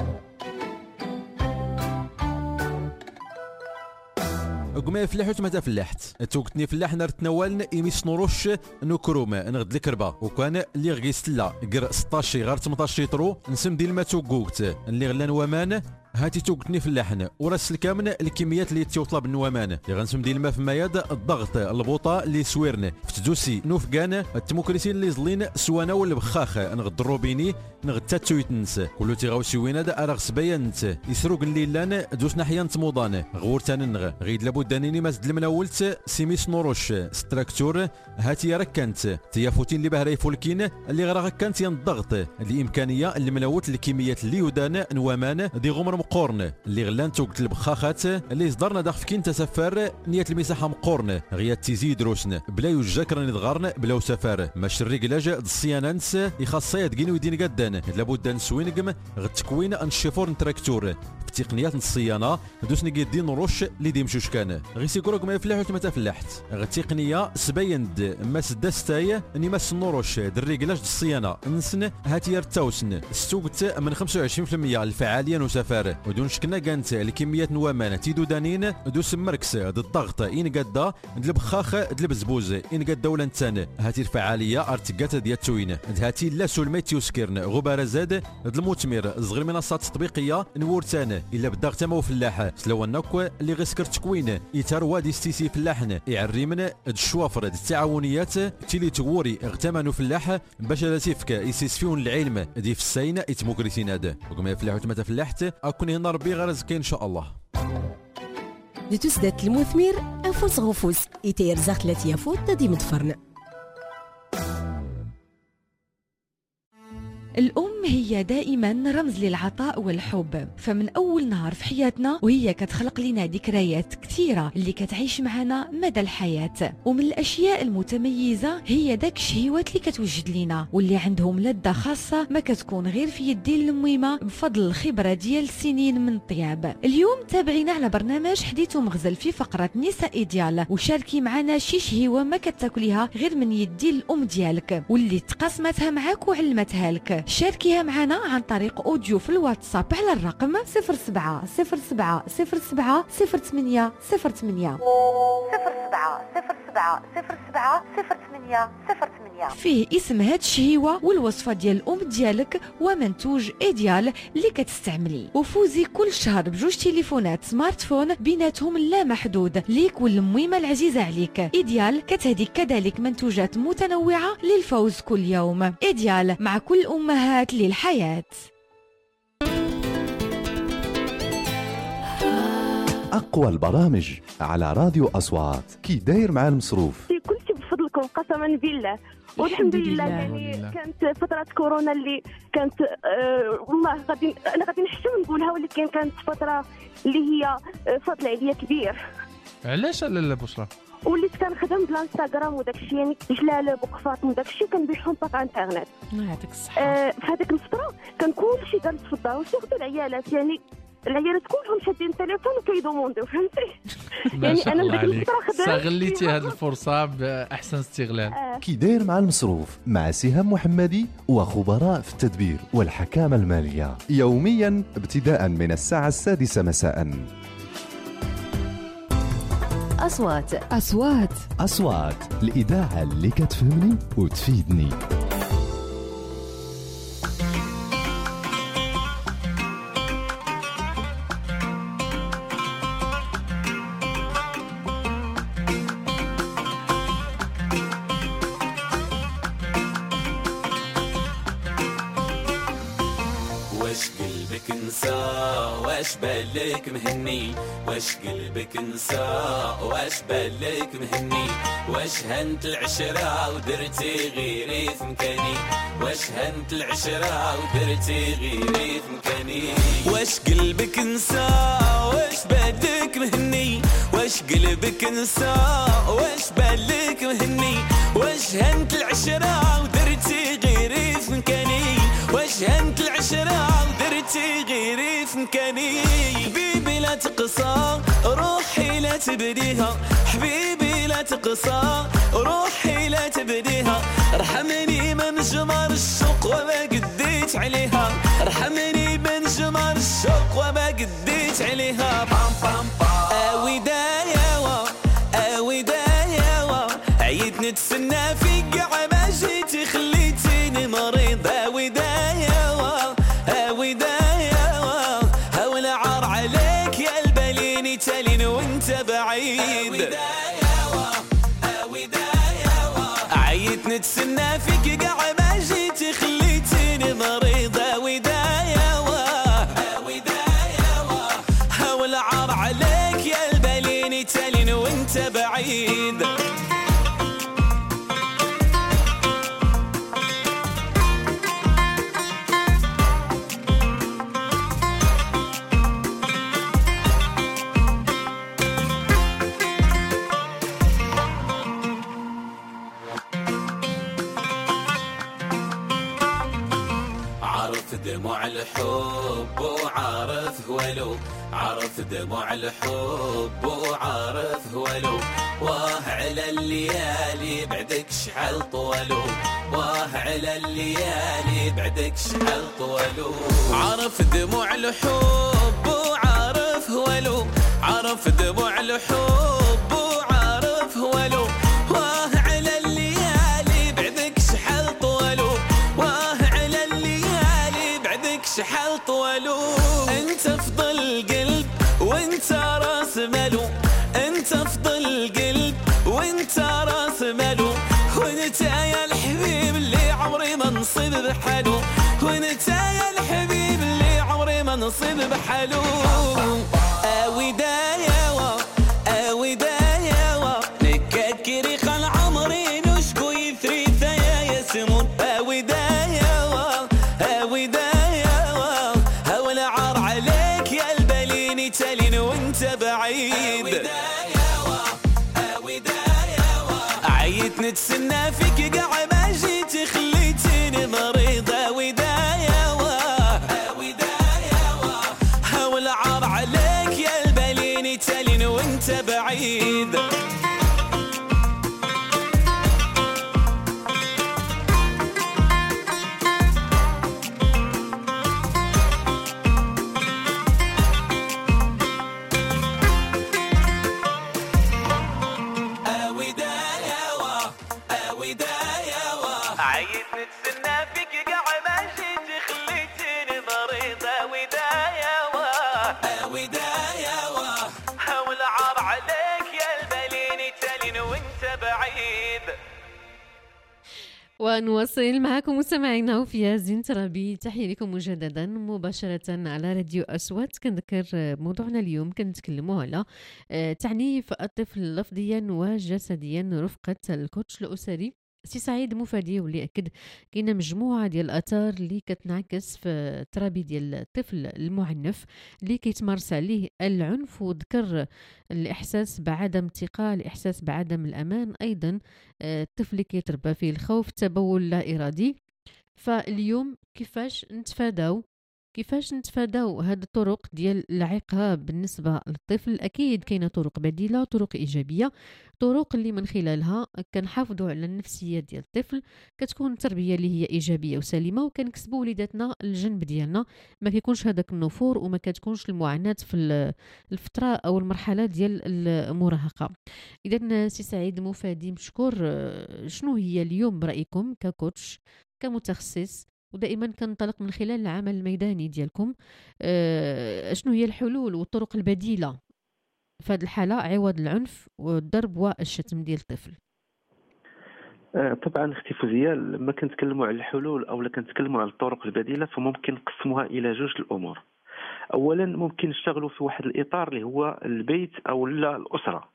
قما فلاح وتمتا فلاحت توقتني فلاح نار تناولن ايميس نوروش نكروم نغد الكربه وكان اللي غيستلا قر ستطاش غير ثمنطاش لترو نسم ديال ما توقوت اللي غلا نوامان هاتي توقتني في اللحن وراس الكامن الكميات اللي تيطلب النوامان اللي غنسم ديال الماء في مياد الضغط البوطه اللي سويرن في تدوسي نوفكان التموكريسين اللي زلين سوانا ولا بخاخ نغد الروبيني نغد تاتويتنس كلو تيغاو سوينا دا ارغ سبيانت يسروق الليلان دوس ناحيه نتموضان غور تاننغ غيد لابد انني مازد المناولت سيميس نوروش ستراكتور هاتي ركنت تيافوتين اللي بهراي فولكين اللي غرا كانت الضغط الامكانيه اللي مناولت الكميات اللي يدان نوامان دي غمر مقورن اللي غلان توقت البخاخات اللي صدرنا داخل كين تسفر نيه المساحه مقورن غيات تيزيد روسن بلا يجاكر نضغرن بلا سفر ماش الرجلاج الصيانانس يخاص يدقين ويدين قدان لابد نسوينقم غد تكوين انشيفور تراكتور في تقنيات الصيانه دوسني قيدين نروش اللي ديمشوش كان غي سيكروك ما يفلح وتما فلاحت غد تقنيه سبيند ما سداستاي اني ما سنروش الرجلاج الصيانه نسن هاتي يرتاوسن السوقت من خمسة وعشرين بالمئة الفعاليه نسافر ودون شكنا كانت الكميات نوامان تيدو دانين دوس مركس د الضغط ان قدا د البخاخ د البزبوز ان قدا ولا نتان هاتي الفعاليه ارتقات ديال التوين هاتي لا سولميت يسكرن غبار زاد د المثمر صغير منصات تطبيقيه نورتان الا بدا تما فلاح سلوانك اللي غيسكر تكوين يتروا دي ستيسي فلاحن يعري من د الشوافر د التعاونيات تيلي توري اغتمنوا فلاح باش لا تفك يسيسفيون العلم دي في السين يتموكريتين هذا وكما يفلاح وتما فلاحت اكون هنا ربي غرزك ان شاء الله لتسدات المثمر انفوس غفوس يتير زخلت يفوت تدي مدفرن. الأم هي دائما رمز للعطاء والحب، فمن أول نهار في حياتنا وهي كتخلق لنا ذكريات كثيرة اللي كتعيش معنا مدى الحياة. ومن الأشياء المتميزة هي داك الشهيوات اللي كتوجد لنا واللي عندهم لذة خاصة ما كتكون غير في يدين الميمة بفضل الخبرة ديال سنين من الطياب. اليوم تابعينا على برنامج حديث ومغزل في فقرة نساء ديال، وشاركي معنا شي شهيوة ما كتاكليها غير من يدي الأم ديالك واللي تقاسمتها معاك وعلمتها لك. شاركيها معنا عن طريق أوديو في الواتساب على الرقم صفر سبعة صفر سبعة صفر سبعة صفر ثمانية صفر ثمانية صفر سبعة صفر سبعة صفر سبعة صفر ثمانية صفر ثمانية. فيه اسم هاد الشهيوة والوصفة ديال الأم ديالك ومنتوج إيديال اللي كتستعملي، وفوزي كل شهر بجوج تليفونات سمارت فون بيناتهم لا محدود ليك والميمة العزيزة عليك. إيديال كتهديك كذلك منتوجات متنوعة للفوز كل يوم. إيديال مع كل أمهات للحياة. أقوى البرامج على راديو أصوات. كي داير مع المصروف؟ كلشي بفضلكم قسما بالله، والحمد لله. يعني كانت فترة كورونا اللي كانت آه والله غادي انا غادي نحشم نقولها، ولكن كانت فترة اللي هي فضل عليا كبير. علاش لاله بشرى؟ وليت كنخدم بالانستغرام وداك الشيء، يعني جلال بوقفات وداك الشيء كنبيعهم باغ انترنت. يعطيك الصحة. آه في هذيك الفترة كان كلشي جالس في الدار وسيرتو العيالات، يعني العيالات كلهم شادين التليفون وكيدومونديو، فهمتي؟ يعني انا الله عليك استغليتي هذه الفرصه باحسن استغلال. آه. كي داير مع المصروف مع سهام محمدي وخبراء في التدبير والحكامة المالية، يوميا ابتداء من الساعة السادسة مساء. أصوات أصوات أصوات، الإذاعة اللي كتفهمني وتفيدني. واش قلبك نسى واش بالك مهني، واش قلبك نسى واش بالك مهني، واش هنت العشرة ودرتي غيري في مكاني، واش هنت العشرة ودرتي غيري في مكاني. واش قلبك نسى واش بالك مهني، واش قلبك نسى واش بالك مهني، واش هنت العشرة ودرتي غيري في مكاني، واش هنت العشرة ودرتي غيري في مكاني. حبيبي لا تقصى روحي لا تبديها، حبيبي لا تقصى روحي لا تبديها، ارحمني من جمر الشوق وما قديت عليها، ارحمني من جمر الشوق وما قديت عليها. بام بام بام اودايا وا اودايا وا، عيد نتسنى فيك كاع ما جيتي خليتيني مريض. اودايا وا اودايا وا، هول عار عليك يا البليني تالين وانت بعيد. اودايا وا اودايا وا، عيد نتسنى فيك كاع ما جيتي خليتيني مريض. اودايا وا اودايا وا، هول عار عليك يا البليني تالين وانت بعيد. دموع الحب وعارف ولو، عرف دموع الحب وعارف ولو، واه على الليالي بعدك شحال طولو، واه على الليالي بعدك شحال طولو. عرف دموع الحب وعارف ولو، عرف دموع الحب وعارف ولو، واه على الليالي بعدك شحال طولو، واه على الليالي بعدك شحال طولو. انت افضل قلب وانت راس مالو، انت افضل قلب وانت راس مالو، وانت يا الحبيب اللي عمري ما نصيب بحالو، وانت يا الحبيب اللي عمري ما نصيب بحالو. اودايا وا اودايا وا، نكاكري خال عمري نشكو يثري ثيا يا سمون. اودايا وا اودايا باليني تالين وانت بعيد. عيت نتسنى فيك قاع ما جيت خليتيني مريضة. ودايا واه هاول عار عليك يا الباليني تالين وانت بعيد. ونواصل معكم مستمعينا وفي زين ترابي. تحية لكم مجددا مباشرة على راديو أصوات. كنذكر موضوعنا اليوم كنتكلموا على تعنيف الطفل لفظيا وجسديا رفقة الكوتش الأسري سي سعيد مفادي، واللي أكد كاينه مجموعة ديال الآثار اللي كتنعكس في الترابي ديال الطفل المعنف اللي كيتمارس عليه العنف، وذكر الإحساس بعدم الثقة، الإحساس بعدم الأمان، أيضا الطفل اللي كيتربى فيه الخوف، التبول لا إرادي. فاليوم كيفاش نتفاداو كيفاش نتفاداو هاد الطرق ديال العقاب بالنسبة للطفل؟ أكيد كاينة طرق بديلة، طرق إيجابية، طرق اللي من خلالها كنحافظوا على النفسية ديال الطفل، كتكون التربية اللي هي إيجابية وسليمة، وكنكسبوا وليداتنا الجنب ديالنا، ما كيكونش هذاك النفور وما كتكونش المعاناة في الفترة أو المرحلة ديال المراهقة. إذن سي سعيد مفادي مشكور، شنو هي اليوم برأيكم ككوتش كمتخصص، ودائما كنطلق من خلال العمل الميداني ديالكم، أه شنو هي الحلول والطرق البديلة في هذه الحالة عوض العنف والضرب والشتم ديال الطفل؟ أه طبعا اختي فوزية، لما كنتكلموا على الحلول او كنتكلموا على الطرق البديلة فممكن نقسموها الى جوج الامور. اولا ممكن نشتغلوا في واحد الاطار اللي هو البيت او الاسرة،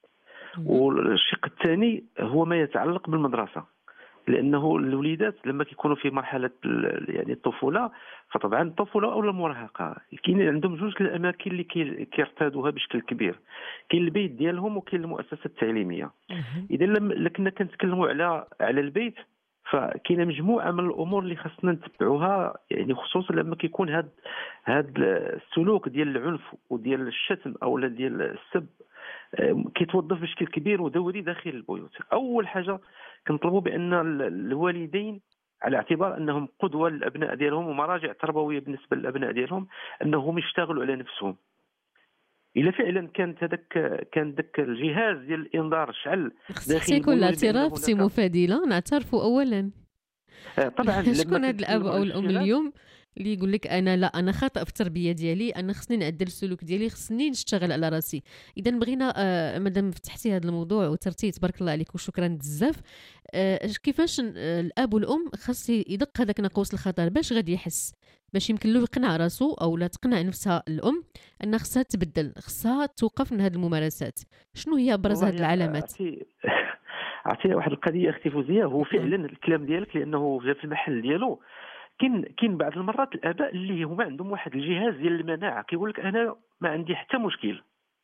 والشق الثاني هو ما يتعلق بالمدرسة، لانه الوليدات لما كيكونوا في مرحله يعني الطفوله، فطبعا الطفوله او المراهقه كاين عندهم جوج الاماكن اللي كيرتادوها بشكل كبير، كاين البيت ديالهم وكاين المؤسسه التعليميه. اذا لما كنا كنتكلموا على على البيت فكاينه مجموعه من الامور اللي خاصنا نتبعوها، يعني خصوصا لما كيكون هذا هذا السلوك ديال العنف وديال الشتم او ديال السب كيتوظف بشكل كبير ودوري داخل البيوت. اول حاجه كنطلبوا بان الوالدين على اعتبار انهم قدوه للابناء ديالهم ومراجع تربويه بالنسبه للابناء ديالهم، انهم يشتغلوا على نفسهم. الا فعلا كانت هذاك كان ذاك الجهاز ديال الانذار شعل داخل يكون الاعتراف سي مفاديله، نعترفوا اولا طبعا شكون هذا الاب او الام اليوم اللي يقول لك انا لا انا خاطئ في التربيه ديالي، انا خصني نعدل السلوك ديالي، خصني نشتغل على راسي. اذا بغينا آه مادام فتحتي هذا الموضوع وترتي تبارك الله عليك وشكرا بزاف، آه كيفاش آه الاب والام خاص يدق هذاك ناقوس الخطر باش غادي يحس، باش يمكن له يقنع راسو او لا تقنع نفسها الام ان خصها تبدل، خصها توقف من هذه الممارسات. شنو هي ابرز هذه العلامات؟ عرفتي واحد القضيه اختي فوزيه، هو فعلا الكلام ديالك لانه جا في المحل ديالو. كاين كاين بعض المرات الاباء اللي هما عندهم واحد الجهاز ديال المناعه، كيقول لك انا ما عندي حتى مشكل،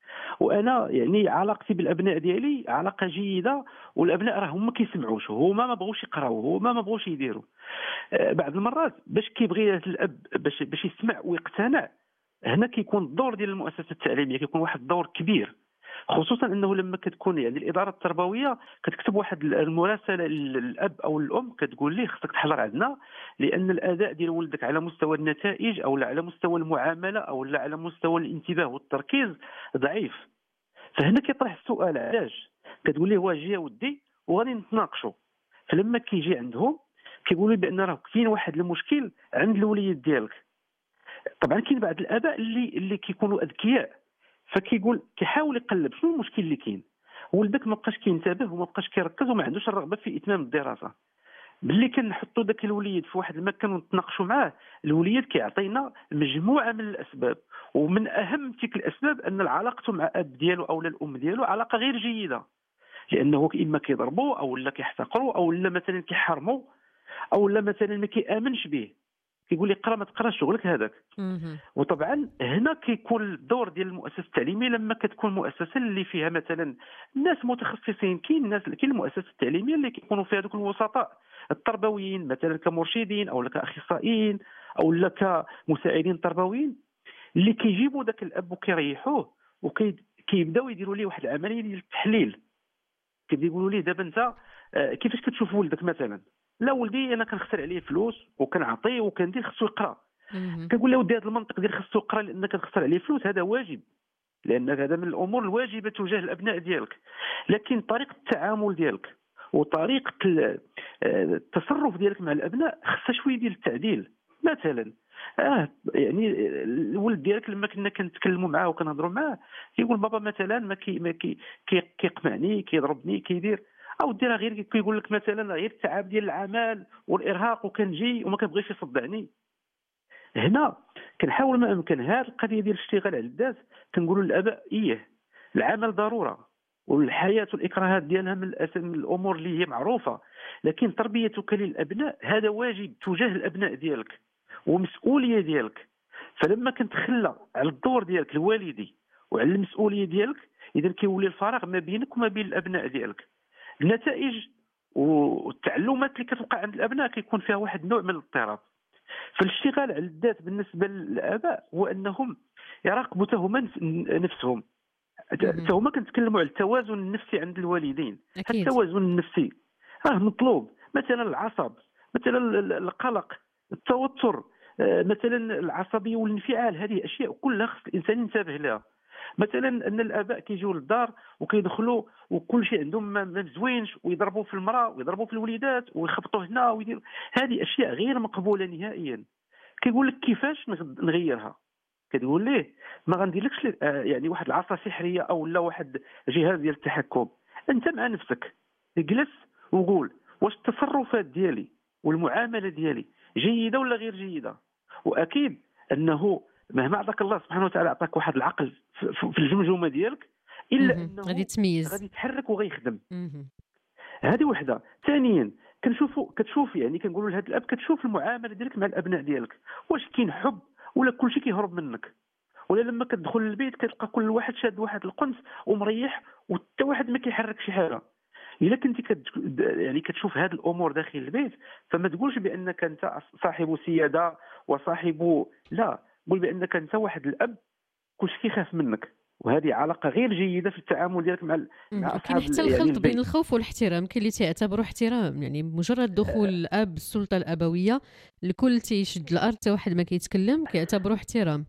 وانا يعني علاقتي بالابناء ديالي علاقه جيده، والابناء راه هما كيسمعوش، هما ما بغوش يقراو، هما ما بغوش يديروا. آه بعض المرات باش كيبغي الاب باش باش يسمع ويقتنع، هنا كيكون الدور ديال المؤسسه التعليميه كيكون واحد الدور كبير، خصوصا انه لما كتكون يعني الاداره التربويه كتكتب واحد المراسله للاب او الام كتقول ليه خصك تحضر عندنا، لان الاداء ديال ولدك على مستوى النتائج او على مستوى المعامله او على مستوى الانتباه والتركيز ضعيف. فهنا كيطرح السؤال علاش، كتقول ليه واجي يا ودي وغادي نتناقشوا. فلما كيجي عندهم كيقولوا بان راه كاين واحد المشكل عند الوليد ديالك. طبعا كاين بعض الاباء اللي اللي كيكونوا اذكياء، فكيقول كيحاول يقلب شنو المشكل اللي كاين، ولدك ما بقاش كينتبه وما بقاش كيركز وما عندوش الرغبه في اتمام الدراسه. باللي كنحطوا ذاك الوليد في واحد المكان ونتناقشوا معاه، الوليد كيعطينا مجموعه من الاسباب، ومن اهم تلك الاسباب ان علاقته مع اب ديالو او الام ديالو علاقه غير جيده، لانه اما كيضربوا او لا كيحتقروا او لا مثلا كيحرموا او لا مثلا ما كيامنش به. كيقول لي قرا ما تقراش شغلك هذاك. وطبعا هنا كيكون الدور ديال المؤسسه التعليميه لما كتكون مؤسسه اللي فيها مثلا ناس متخصصين. كاين ناس كاين المؤسسات التعليميه اللي كيكونوا فيها دوك الوسطاء التربويين مثلا كمرشدين او كاخصائيين او كمساعدين تربويين اللي كيجيبوا ذاك الاب وكيريحوه وكيبداو يديروا ليه واحد العمليه ديال التحليل. كيقولوا ليه دابا انت كيفاش كتشوف ولدك مثلا؟ لا ولدي انا كنخسر عليه فلوس وكنعطيه وكندير خصو يقرا. كنقول له ودي هذا المنطق ديال خصو يقرا لانك كتخسر عليه فلوس هذا واجب، لان هذا من الامور الواجبه تجاه الابناء ديالك. لكن طريقه التعامل ديالك وطريقه التصرف ديالك مع الابناء خصها شويه ديال التعديل. مثلا اه يعني الولد ديالك لما كنا كنتكلموا معاه وكنهضروا معاه كيقول بابا مثلا ما كي ما كي كيقمعني كيضربني كيدير، او ديرها غير كيقول لك مثلا غير التعب ديال العمل والارهاق وكنجي وما كنبغيش يصدعني. هنا كنحاول ما امكن هذه القضيه ديال الاشتغال على الذات كنقولوا للاباء ايه العمل ضروره والحياه والاكراهات ديالها من من الامور اللي هي معروفه، لكن تربيتك للابناء هذا واجب تجاه الابناء ديالك ومسؤوليه ديالك. فلما كنتخلى على الدور ديالك الوالدي وعلى المسؤوليه ديالك اذا كيولي الفراغ ما بينك وما بين الابناء ديالك. النتائج والتعلمات اللي كتوقع عند الابناء كيكون فيها واحد النوع من الاضطراب. فالاشتغال على الذات بالنسبه للاباء هو انهم يراقبوا تهما نفسهم. تهما كنتكلموا على التوازن النفسي عند الوالدين. التوازن النفسي راه مطلوب. مثلا العصب، مثلا القلق، التوتر، مثلا العصبيه والانفعال، هذه اشياء كلها خص الانسان ينتبه لها. مثلا ان الاباء كيجيو للدار وكيدخلوا وكل شيء عندهم ما مزوينش ويضربوا في المراه ويضربوا في الوليدات ويخبطوا هنا ويديروا، هذه اشياء غير مقبوله نهائيا. كيقول لك كيفاش نغيرها؟ كتقول ليه ما غنديرلكش يعني واحد العصا سحريه او لا واحد جهاز ديال التحكم. انت مع نفسك اجلس وقول واش التصرفات ديالي والمعامله ديالي جيده ولا غير جيده. واكيد انه مهما عطاك الله سبحانه وتعالى عطاك واحد العقل في الجمجمه ديالك الا انه غادي تميز غادي يتحرك وغيخدم. هذه وحده. ثانيا كنشوفوا كتشوف يعني كنقولوا لهذا الاب كتشوف المعامله ديالك مع الابناء ديالك واش كاين حب ولا كلشي كيهرب منك، ولا لما كتدخل للبيت كتلقى كل واحد شاد واحد القنص ومريح وحتى واحد ما كيحرك شي حاجه. الا كنتي كت... يعني كتشوف هذه الامور داخل البيت فما تقولش بانك انت صاحب سياده وصاحب، لا، قول بانك انت واحد الاب كلشي كيخاف منك، وهذه علاقه غير جيده في التعامل ديالك مع مع اصحاب. كاين حتى الخلط يعني بين الخوف والاحترام. كاين اللي تيعتبروا احترام يعني مجرد دخول الاب السلطه الابويه الكل تيشد الارض حتى واحد ما كيتكلم كيعتبروا احترام.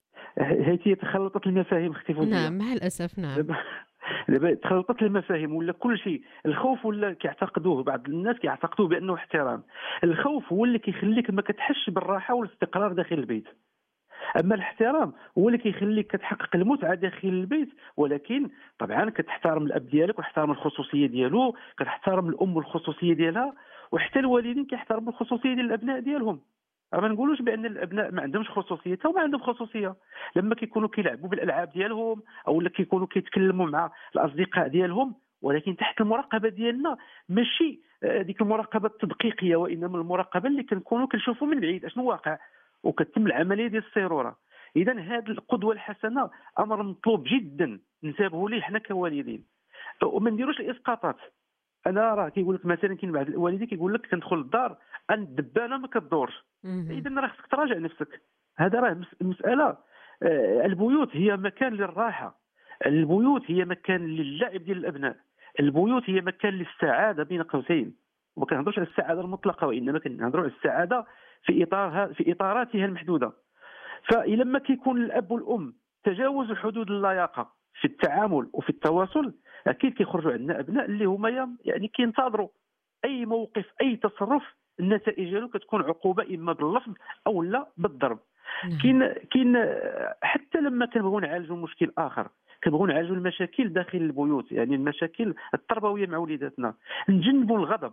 هي تخلطت المفاهيم اختي فوزيه. نعم مع الاسف. نعم دابا تخلطت المفاهيم ولا كل شيء. الخوف ولا كيعتقدوه بعض الناس كيعتقدوه بانه احترام. الخوف هو اللي كيخليك ما كتحسش بالراحه والاستقرار داخل البيت، اما الاحترام هو اللي كيخليك كتحقق المتعه داخل البيت. ولكن طبعا كتحترم الاب ديالك وتحترم الخصوصيه ديالو، كتحترم الام والخصوصيه ديالها، وحتى الوالدين كيحترموا الخصوصيه ديال الابناء ديالهم. ما نقولوش بان الابناء ما عندهمش خصوصيه، حتى هما عندهم خصوصيه لما كيكونوا كيلعبوا بالالعاب ديالهم او لا كيكونوا كيتكلموا مع الاصدقاء ديالهم، ولكن تحت المراقبه ديالنا، ماشي ديك المراقبه التدقيقيه وانما المراقبه اللي كنكونوا كنشوفوا من بعيد اشنو واقع وكتم العمليه ديال الصيروره. اذا هذه القدوه الحسنه امر مطلوب جدا ننتبهوا ليه حنا كوالدين وما نديروش الاسقاطات. انا راه كيقول لك مثلا كاين بعض الوالدين كيقول لك كندخل للدار ان الدبانه ما كتدورش. اذا راه خصك تراجع نفسك. هذا راه المساله. البيوت هي مكان للراحه، البيوت هي مكان للعب ديال الابناء، البيوت هي مكان للسعاده بين قوسين. وما كنهضروش على السعاده المطلقه وانما كنهضروا على السعاده في اطارها في اطاراتها المحدوده. فإلا ما كيكون الاب والام تجاوزوا حدود اللياقه في التعامل وفي التواصل، اكيد كيخرجوا عندنا ابناء اللي هما يعني كينتظروا اي موقف اي تصرف النتائج ديالو كتكون عقوبه اما باللفظ او لا بالضرب. كاين كاين حتى لما كنبغيو نعالجوا مشكل اخر، كنبغيو نعالجوا المشاكل داخل البيوت، يعني المشاكل التربويه مع وليداتنا، نجنبوا الغضب.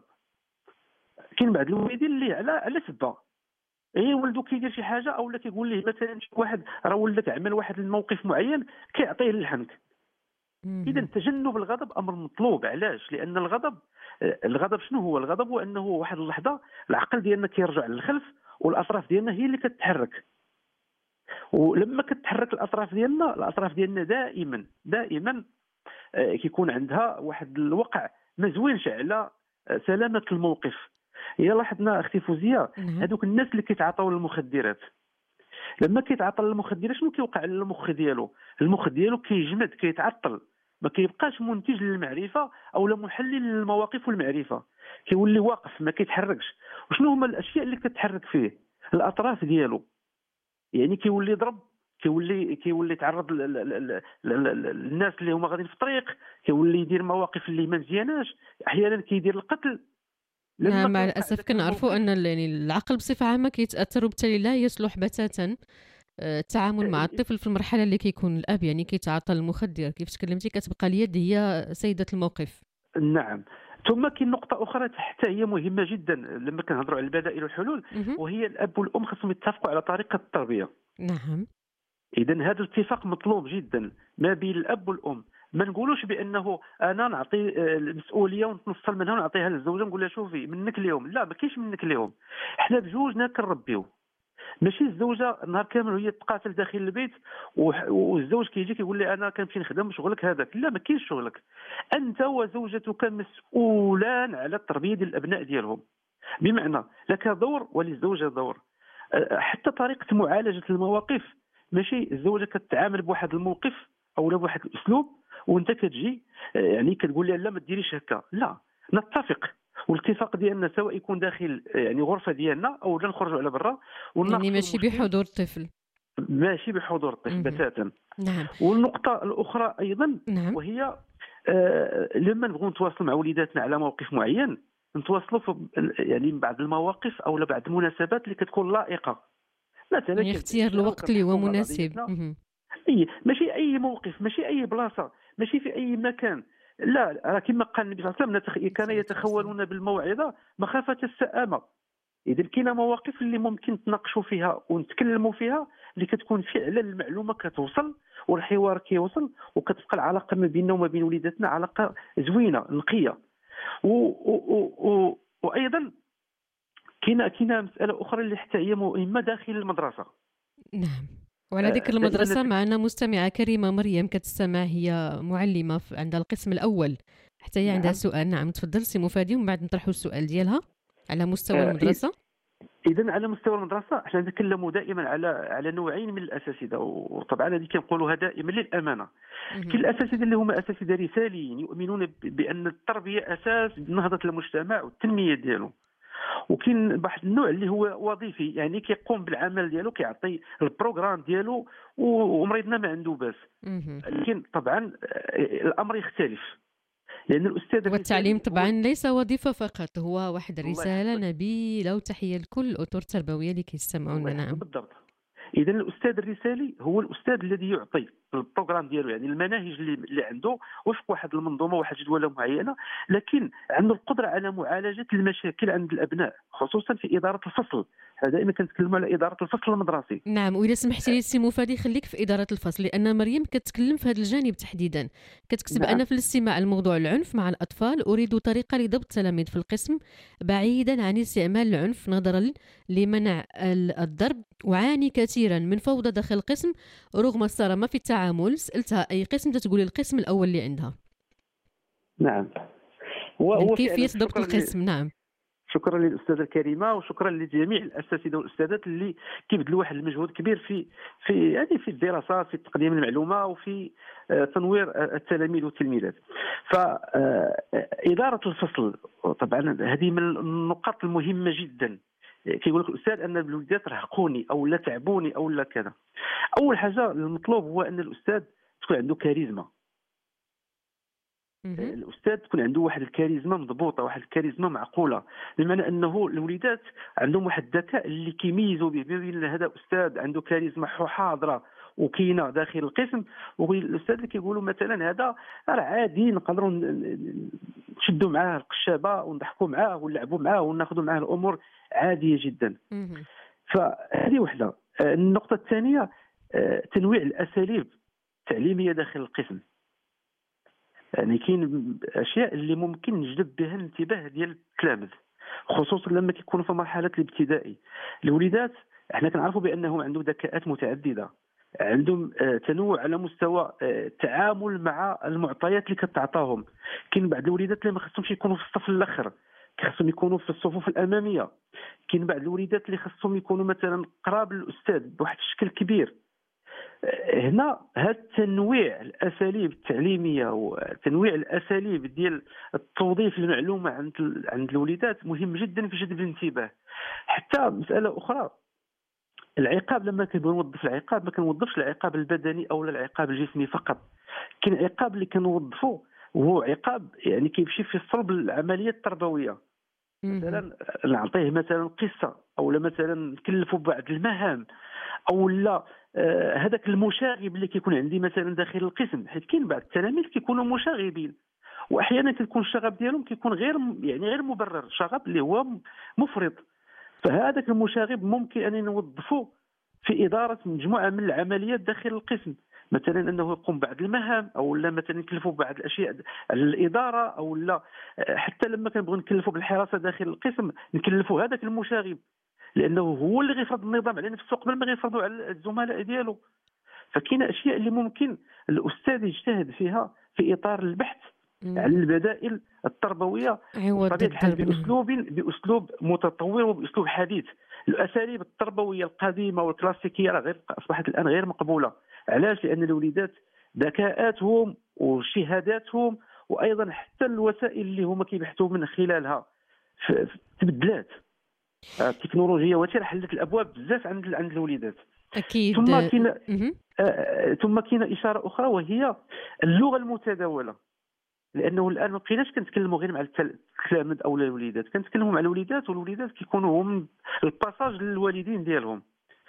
كاين بعض الوالدين اللي على على سبه اي ولدو كيدير شي حاجه او لا كيقول ليه مثلا شي واحد راه ولدك عمل واحد الموقف معين كيعطيه للحنك. اذا تجنب الغضب امر مطلوب. علاش؟ لان الغضب الغضب شنو هو؟ الغضب هو انه واحد اللحظه العقل ديالنا كيرجع للخلف والاطراف ديالنا هي اللي كتتحرك. ولما كتتحرك الاطراف ديالنا الاطراف ديالنا دائما دائما كيكون عندها واحد الوقع ما زوينش على سلامه الموقف. هي لاحظنا اختي فوزيه هذوك الناس اللي كيتعاطاو المخدرات، لما كيتعاطى المخدرات شنو كيوقع على المخ ديالو؟ المخ ديالو كيجمد كيتعطل، ما كيبقاش منتج للمعرفه او لا محلل للمواقف والمعرفه، كيولي واقف ما كيتحركش. وشنو هما الاشياء اللي كتحرك فيه؟ الاطراف ديالو، يعني كيولي يضرب، كيولي كيولي يتعرض للناس اللي هما غاديين في الطريق، كيولي يدير مواقف اللي ما مزياناش، احيانا كيدير القتل. نعم مع الاسف كنعرفوا ان يعني العقل بصفه عامه كيتاثر وبالتالي لا يصلح بتاتا التعامل مع الطفل في المرحله اللي كيكون الاب يعني كيتعاطى المخدر. كيف تكلمتي كتبقى اليد هي سيده الموقف. نعم. ثم كاين نقطة أخرى حتى هي مهمة جدا لما كنهضروا على البدائل والحلول، وهي الأب والأم خصهم يتفقوا على طريقة التربية. نعم. إذا هذا الاتفاق مطلوب جدا ما بين الأب والأم. ما نقولوش بأنه أنا نعطي المسؤولية ونتنصل منها ونعطيها للزوجة نقول لها شوفي منك اليوم، لا ما كاينش منك اليوم. حنا بجوجنا كنربيو، ماشي الزوجه نهار كامل وهي تقاتل داخل البيت والزوج كيجي كيقول لي انا كنمشي نخدم شغلك هذاك. لا ما كاينش شغلك، انت وزوجتك مسؤولان على التربيه ديال الابناء ديالهم، بمعنى لك دور وللزوجه دور. حتى طريقه معالجه المواقف، ماشي الزوجه كتعامل بواحد الموقف او بواحد الاسلوب وانت كتجي يعني كتقول لها لا ما ديريش هكا، لا نتفق. والاتفاق ديالنا سواء يكون داخل يعني غرفه ديالنا او نخرجوا على برا، يعني ماشي بحضور الطفل، ماشي بحضور الطفل بتاتا. نعم. والنقطه الاخرى ايضا نعم. وهي آه لما نبغوا نتواصلوا مع وليداتنا على موقف معين نتواصلوا في يعني بعض المواقف او بعض المناسبات اللي كتكون لائقه، مثلا يعني اختيار الوقت اللي هو مناسب. اي ماشي اي موقف، ماشي اي بلاصه، ماشي في اي مكان. لا راه كما قال النبي صلى الله عليه وسلم كان يتخولون بالموعظه مخافه السآمه. اذا كاينه مواقف اللي ممكن نتناقشوا فيها ونتكلموا فيها اللي كتكون فعلا المعلومه كتوصل والحوار كيوصل وكتبقى العلاقه ما بيننا وما بين وليداتنا علاقه زوينه نقيه. و و و وايضا كاينه كاينه مساله اخرى اللي حتى هي مهمه داخل المدرسه. نعم. وعلى ذكر المدرسة معنا مستمعة كريمة مريم كتستمع، هي معلمة عند القسم الأول، حتى هي عندها سؤال. نعم تفضل سي مفادي ومن بعد نطرحوا السؤال ديالها على مستوى المدرسة. إذا على مستوى المدرسة احنا نتكلموا دائما على على نوعين من الأساتذة، وطبعا هذه كنقولوها دائما للأمانة. كاين الأساتذة اللي هما أساتذة رساليين يؤمنون بأن التربية أساس نهضة المجتمع والتنمية ديالو، وكاين واحد النوع اللي هو وظيفي يعني كيقوم بالعمل ديالو كيعطي البروغرام ديالو ومريضنا ما عنده باس. لكن طبعا الامر يختلف لان الاستاذ والتعليم طبعا ليس وظيفه فقط، هو واحد رساله نبيله وتحيه لكل الاطر التربويه اللي كيستمعونا. نعم بالضبط. اذا الاستاذ الرسالي هو الاستاذ الذي يعطي البروغرام ديالو يعني المناهج اللي, اللي عنده وفق واحد المنظومه واحد جدوله معينه، لكن عنده القدره على معالجه المشاكل عند الابناء خصوصا في اداره الفصل. دائما كنتكلموا على اداره الفصل المدرسي. نعم. واذا سمحتي لي سي مفادي خليك في اداره الفصل، لان مريم كتكلم في هذا الجانب تحديدا. كتكتب نعم. انا في الاستماع الموضوع العنف مع الاطفال اريد طريقه لضبط التلاميذ في القسم بعيدا عن استعمال العنف نظرا لمنع الضرب، وعاني كثيرا من فوضى داخل القسم رغم الصرامه في التعامل. سالتها اي قسم، تقولي القسم الاول اللي عندها. نعم. هو كيفيه ضبط القسم. نعم. شكرا للاستاذه الكريمه وشكرا لجميع الاساتذه والاستاذات اللي كيبذلوا واحد المجهود كبير في في يعني في الدراسات في تقديم المعلومه وفي تنوير التلاميذ والتلميذات. فاداره الفصل طبعا هذه من النقاط المهمه جدا. كيقول لك الاستاذ ان الوليدات رهقوني او لا تعبوني او لا كذا. اول حاجه المطلوب هو ان الاستاذ تكون عنده كاريزما. الاستاذ تكون عنده واحد الكاريزما مضبوطه، واحد الكاريزما معقوله، بمعنى انه الوليدات عندهم واحد الذكاء اللي كيميزوا به بين هذا استاذ عنده كاريزما حاضره وكاينه داخل القسم، والاستاذ اللي كيقولوا مثلا هذا راه عادي نقدروا نشدوا معاه القشابه ونضحكوا معاه ونلعبوا معاه وناخذوا معاه الامور عاديه جدا. فهذه وحده. النقطه الثانيه تنويع الاساليب التعليميه داخل القسم. يعني كاين اشياء اللي ممكن نجذب بها الانتباه ديال التلاميذ، خصوصا لما كيكونوا في مرحله الابتدائي. الوليدات احنا كنعرفوا بانهم عندهم ذكاءات متعدده، عندهم تنوع على مستوى التعامل مع المعطيات اللي كتعطاهم. كاين بعض الوليدات اللي ما خصهمش يكونوا في الصف الاخر، خصهم يكونوا في الصفوف الاماميه. كاين بعض الوليدات اللي خصهم يكونوا مثلا قراب للاستاذ بواحد الشكل كبير. هنا هذا التنويع الاساليب التعليميه وتنويع الاساليب ديال التوظيف المعلومه عند عند الوليدات مهم جدا في جذب الانتباه. حتى مساله اخرى، العقاب لما كنبغي نوظف العقاب ما كنوظفش العقاب البدني او العقاب الجسمي فقط. كاين عقاب اللي كنوظفه وهو عقاب يعني كيمشي في صلب العمليه التربويه. مثلا نعطيه مثلا قصه، او مثلا نكلفه ببعض المهام، او لا هذاك آه المشاغب اللي كيكون عندي مثلا داخل القسم، حيت كاين بعض التلاميذ كيكونوا مشاغبين واحيانا كيكون الشغب ديالهم كيكون غير يعني غير مبرر، شغب اللي هو مفرط. فهذاك المشاغب ممكن ان نوظفه في اداره مجموعه من العمليات داخل القسم، مثلا انه يقوم بعض المهام، او لا مثلا نكلفوا بعض الاشياء على الاداره، او لا حتى لما كنبغوا نكلفوا بالحراسه داخل القسم نكلفوا هذاك المشاغب، لانه هو اللي غيفرض النظام على نفسه قبل ما غيفرضوا على الزملاء ديالو. فكاين اشياء اللي ممكن الاستاذ يجتهد فيها في اطار البحث على البدائل التربويه بطبيعه الحال باسلوب باسلوب متطور وباسلوب حديث. الاساليب التربويه القديمه والكلاسيكيه راه غير اصبحت الان غير مقبوله. علاش؟ لان الوليدات ذكاءاتهم وشهاداتهم وايضا حتى الوسائل اللي هما كيبحثوا من خلالها تبدلات. التكنولوجيا وتر حلت الابواب بزاف عند عند الوليدات. اكيد. ثم كاين آه ثم كاين اشاره اخرى وهي اللغه المتداوله، لانه الان ما بقيناش كنتكلموا غير مع التلاميذ او الوليدات، كنتكلموا مع الوليدات، والوليدات كيكونوا هم الباساج للوالدين ديالهم.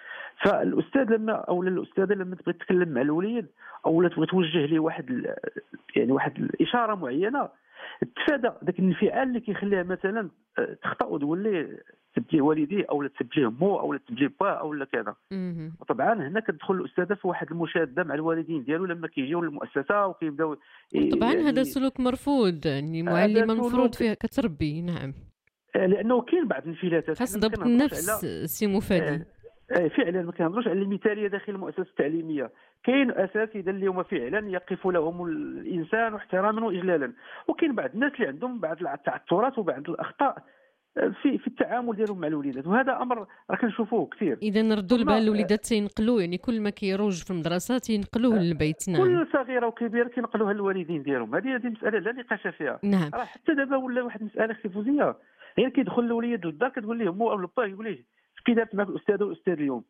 فالاستاذ لما او الاستاذه لما تبغي تتكلم مع الوليد او لا تبغي توجه ليه واحد يعني واحد الاشاره معينه، تفادى ذاك الانفعال اللي كيخليها مثلا تخطا وتولي تبجيه والديه او لا تبجيه مو او لا تبجيه با او لا كذا. وطبعا هنا كتدخل الاستاذه في واحد المشاده مع الوالدين ديالو لما كيجيو للمؤسسه وكيبداو طبعا يعني هذا سلوك مرفوض، يعني معلمه المفروض فيها كتربي. نعم، لانه كاين بعض الانفلاتات خاص ضبط النفس سي مفادي. فعلا ما كنهضروش على المثاليه داخل المؤسسه التعليميه، كاين اساتذه اللي هما فعلا يقف لهم الانسان احتراما واجلالا، وكاين بعض الناس اللي عندهم بعض التعثرات وبعض الاخطاء في في التعامل ديالهم مع الوليدات، وهذا امر راه كنشوفوه كثير. اذا نردوا البال الوليدات تينقلوا، يعني كل ما كيروج في المدرسه تينقلوه للبيت. نعم، كل صغيره وكبيره كينقلوها للوالدين ديالهم. هذه هذه مساله لا نقاش فيها. نعم، راه حتى دابا ولا واحد المساله اختي فوزيه، غير كيدخل الوليد للدار كتقول ليه مو او با، يقول ليه كي دارت معك الاستاذه والاستاذ اليوم.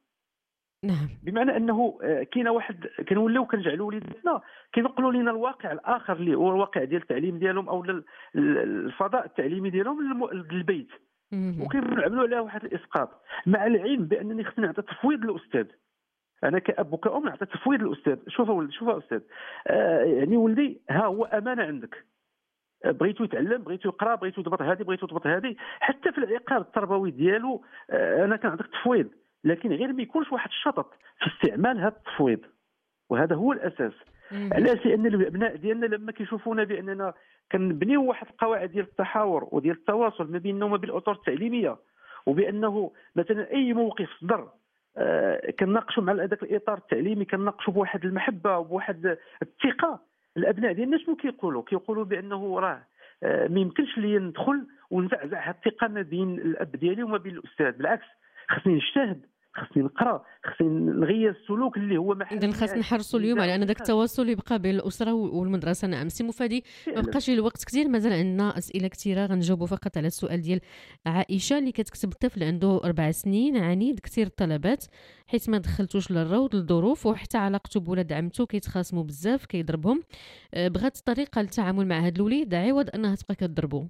نعم، بمعنى انه كاينه واحد كنوليو كنجعلوا وليداتنا كينقلوا لنا الواقع الاخر اللي هو الواقع ديال التعليم ديالهم او الفضاء التعليمي ديالهم للبيت، وكنعملوا عليها واحد الاسقاط، مع العلم بانني خصني نعطي تفويض للاستاذ. انا كاب وكأم نعطي تفويض للاستاذ. شوف ولدي، شوف استاذ، آه يعني ولدي ها هو امانه عندك، بغيتو يتعلم، بغيتو يقرا، بغيتو تضبط هذه، بغيتو تضبط هذه. حتى في العقاب التربوي ديالو آه انا كنعطيك تفويض، لكن غير ما يكونش واحد الشطط في استعمال هذا التفويض، وهذا هو الاساس. علاش؟ لان الابناء ديالنا لما كيشوفونا باننا كنبنيو واحد القواعد ديال التحاور وديال التواصل ما بيننا وما بين الاطر التعليميه، وبانه مثلا اي موقف صدر آه كنناقشوا مع هذاك الاطار التعليمي، كنناقشوا بواحد المحبه وبواحد الثقه. الابناء ديالنا شنو كيقولوا؟ كيقولوا بانه راه آه ما يمكنش لي ندخل ونزعزع هذه الثقه ما بين الاب ديالي وما بين الاستاذ، بالعكس خصني نجتهد، خصني نقرا، خصني نغير السلوك اللي هو محلي. اذا خاص نحرصوا اليوم على ان ذاك التواصل يبقى بين الاسره والمدرسه. نعم سي مفادي، ما بقاش الوقت كثير، مازال عندنا اسئله كثيره، غنجاوبوا فقط على السؤال ديال عائشه اللي كتكتب طفل عنده اربع سنين عنيد كثير الطلبات حيت ما دخلتوش للروض للظروف، وحتى علاقته بولاد عمته كيتخاصموا بزاف كيضربهم. بغات طريقه للتعامل مع هذا الوليد عوض انها تبقى كتضربو.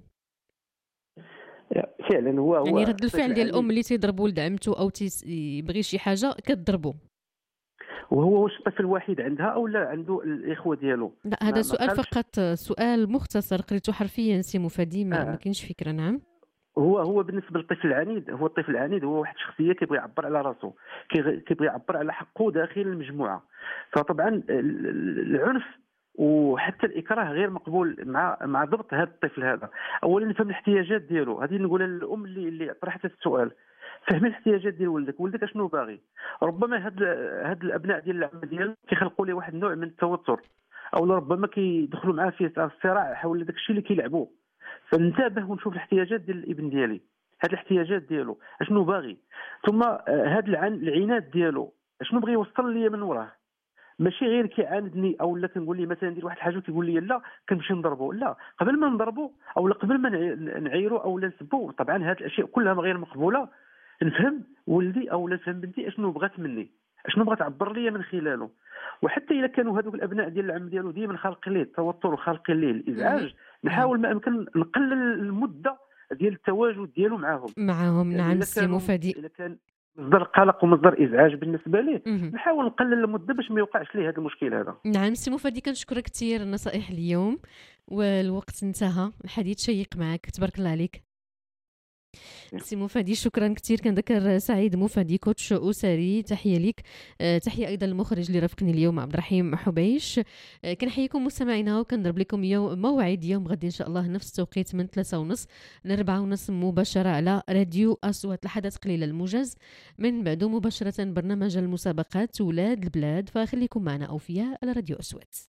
فعلا هو هو يعني رد الفعل ديال الام اللي تيضرب ولد عمته او تيبغي شي حاجه كتضربو، وهو واش الطفل الوحيد عندها او لا عنده الاخوه ديالو؟ لا هذا سؤال فقط، سؤال مختصر قريته حرفيا سي مفادي، ما, آه. ما كاينش فكره. نعم، هو هو بالنسبه للطفل العنيد، هو الطفل العنيد هو واحد الشخصيه كيبغي يعبر على راسو، كيبغي يعبر على حقه داخل المجموعه. فطبعا العنف وحتى الاكراه غير مقبول مع مع ضبط هذا الطفل هذا. اولا نفهم الاحتياجات ديالو، هذه نقولها للام اللي اللي طرحت هذا السؤال، فهمي الاحتياجات ديال ولدك، ولدك اشنو باغي. ربما هاد هاد الابناء ديال العم ديالو كيخلقوا ليه واحد النوع من التوتر، او ربما كيدخلوا معاه في صراع حول داك الشيء اللي كيلعبوا. فننتبه ونشوف الاحتياجات ديال الابن ديالي، هاد الاحتياجات ديالو اشنو باغي، ثم هاد العناد ديالو اشنو بغى يوصل لي من وراه. ماشي غير كيعاندني او لا كنقول لي مثلا ندير واحد الحاجه وكيقول لي لا كنمشي نضربو. لا، قبل ما نضربو او قبل ما نعيرو او نسبو، طبعا هاد الاشياء كلها غير مقبوله. نفهم ولدي او نفهم بنتي اشنو بغات مني، اشنو بغات تعبر لي من خلاله. وحتى الا كانوا هذوك الابناء ديال العم ديالو ديما خالقين ليه التوتر وخالقين ليه الازعاج، نحاول ما امكن نقلل المده ديال التواجد ديالو معاهم معاهم نعم السي مفادي. الا كان مصدر قلق ومصدر ازعاج بالنسبه ليه، نحاول نقلل المده باش ما يوقعش ليه هذا المشكل هذا. نعم سي مفادي، كنشكرك كثير النصائح اليوم، والوقت انتهى، الحديث شيق معك، تبارك الله عليك سي مفادي. شكرا كثير. كنذكر سعيد مفادي كوتش اسري، تحيه لك. أه تحيه ايضا المخرج اللي رافقني اليوم عبد الرحيم حبيش. أه كنحييكم مستمعينا، وكنضرب لكم يوم موعد يوم غد ان شاء الله نفس التوقيت من ثلاثة ونص لأربعة ونص مباشره على راديو اصوات لحدث قليل الموجز، من بعد مباشره برنامج المسابقات ولاد البلاد. فخليكم معنا اوفياء على راديو اصوات.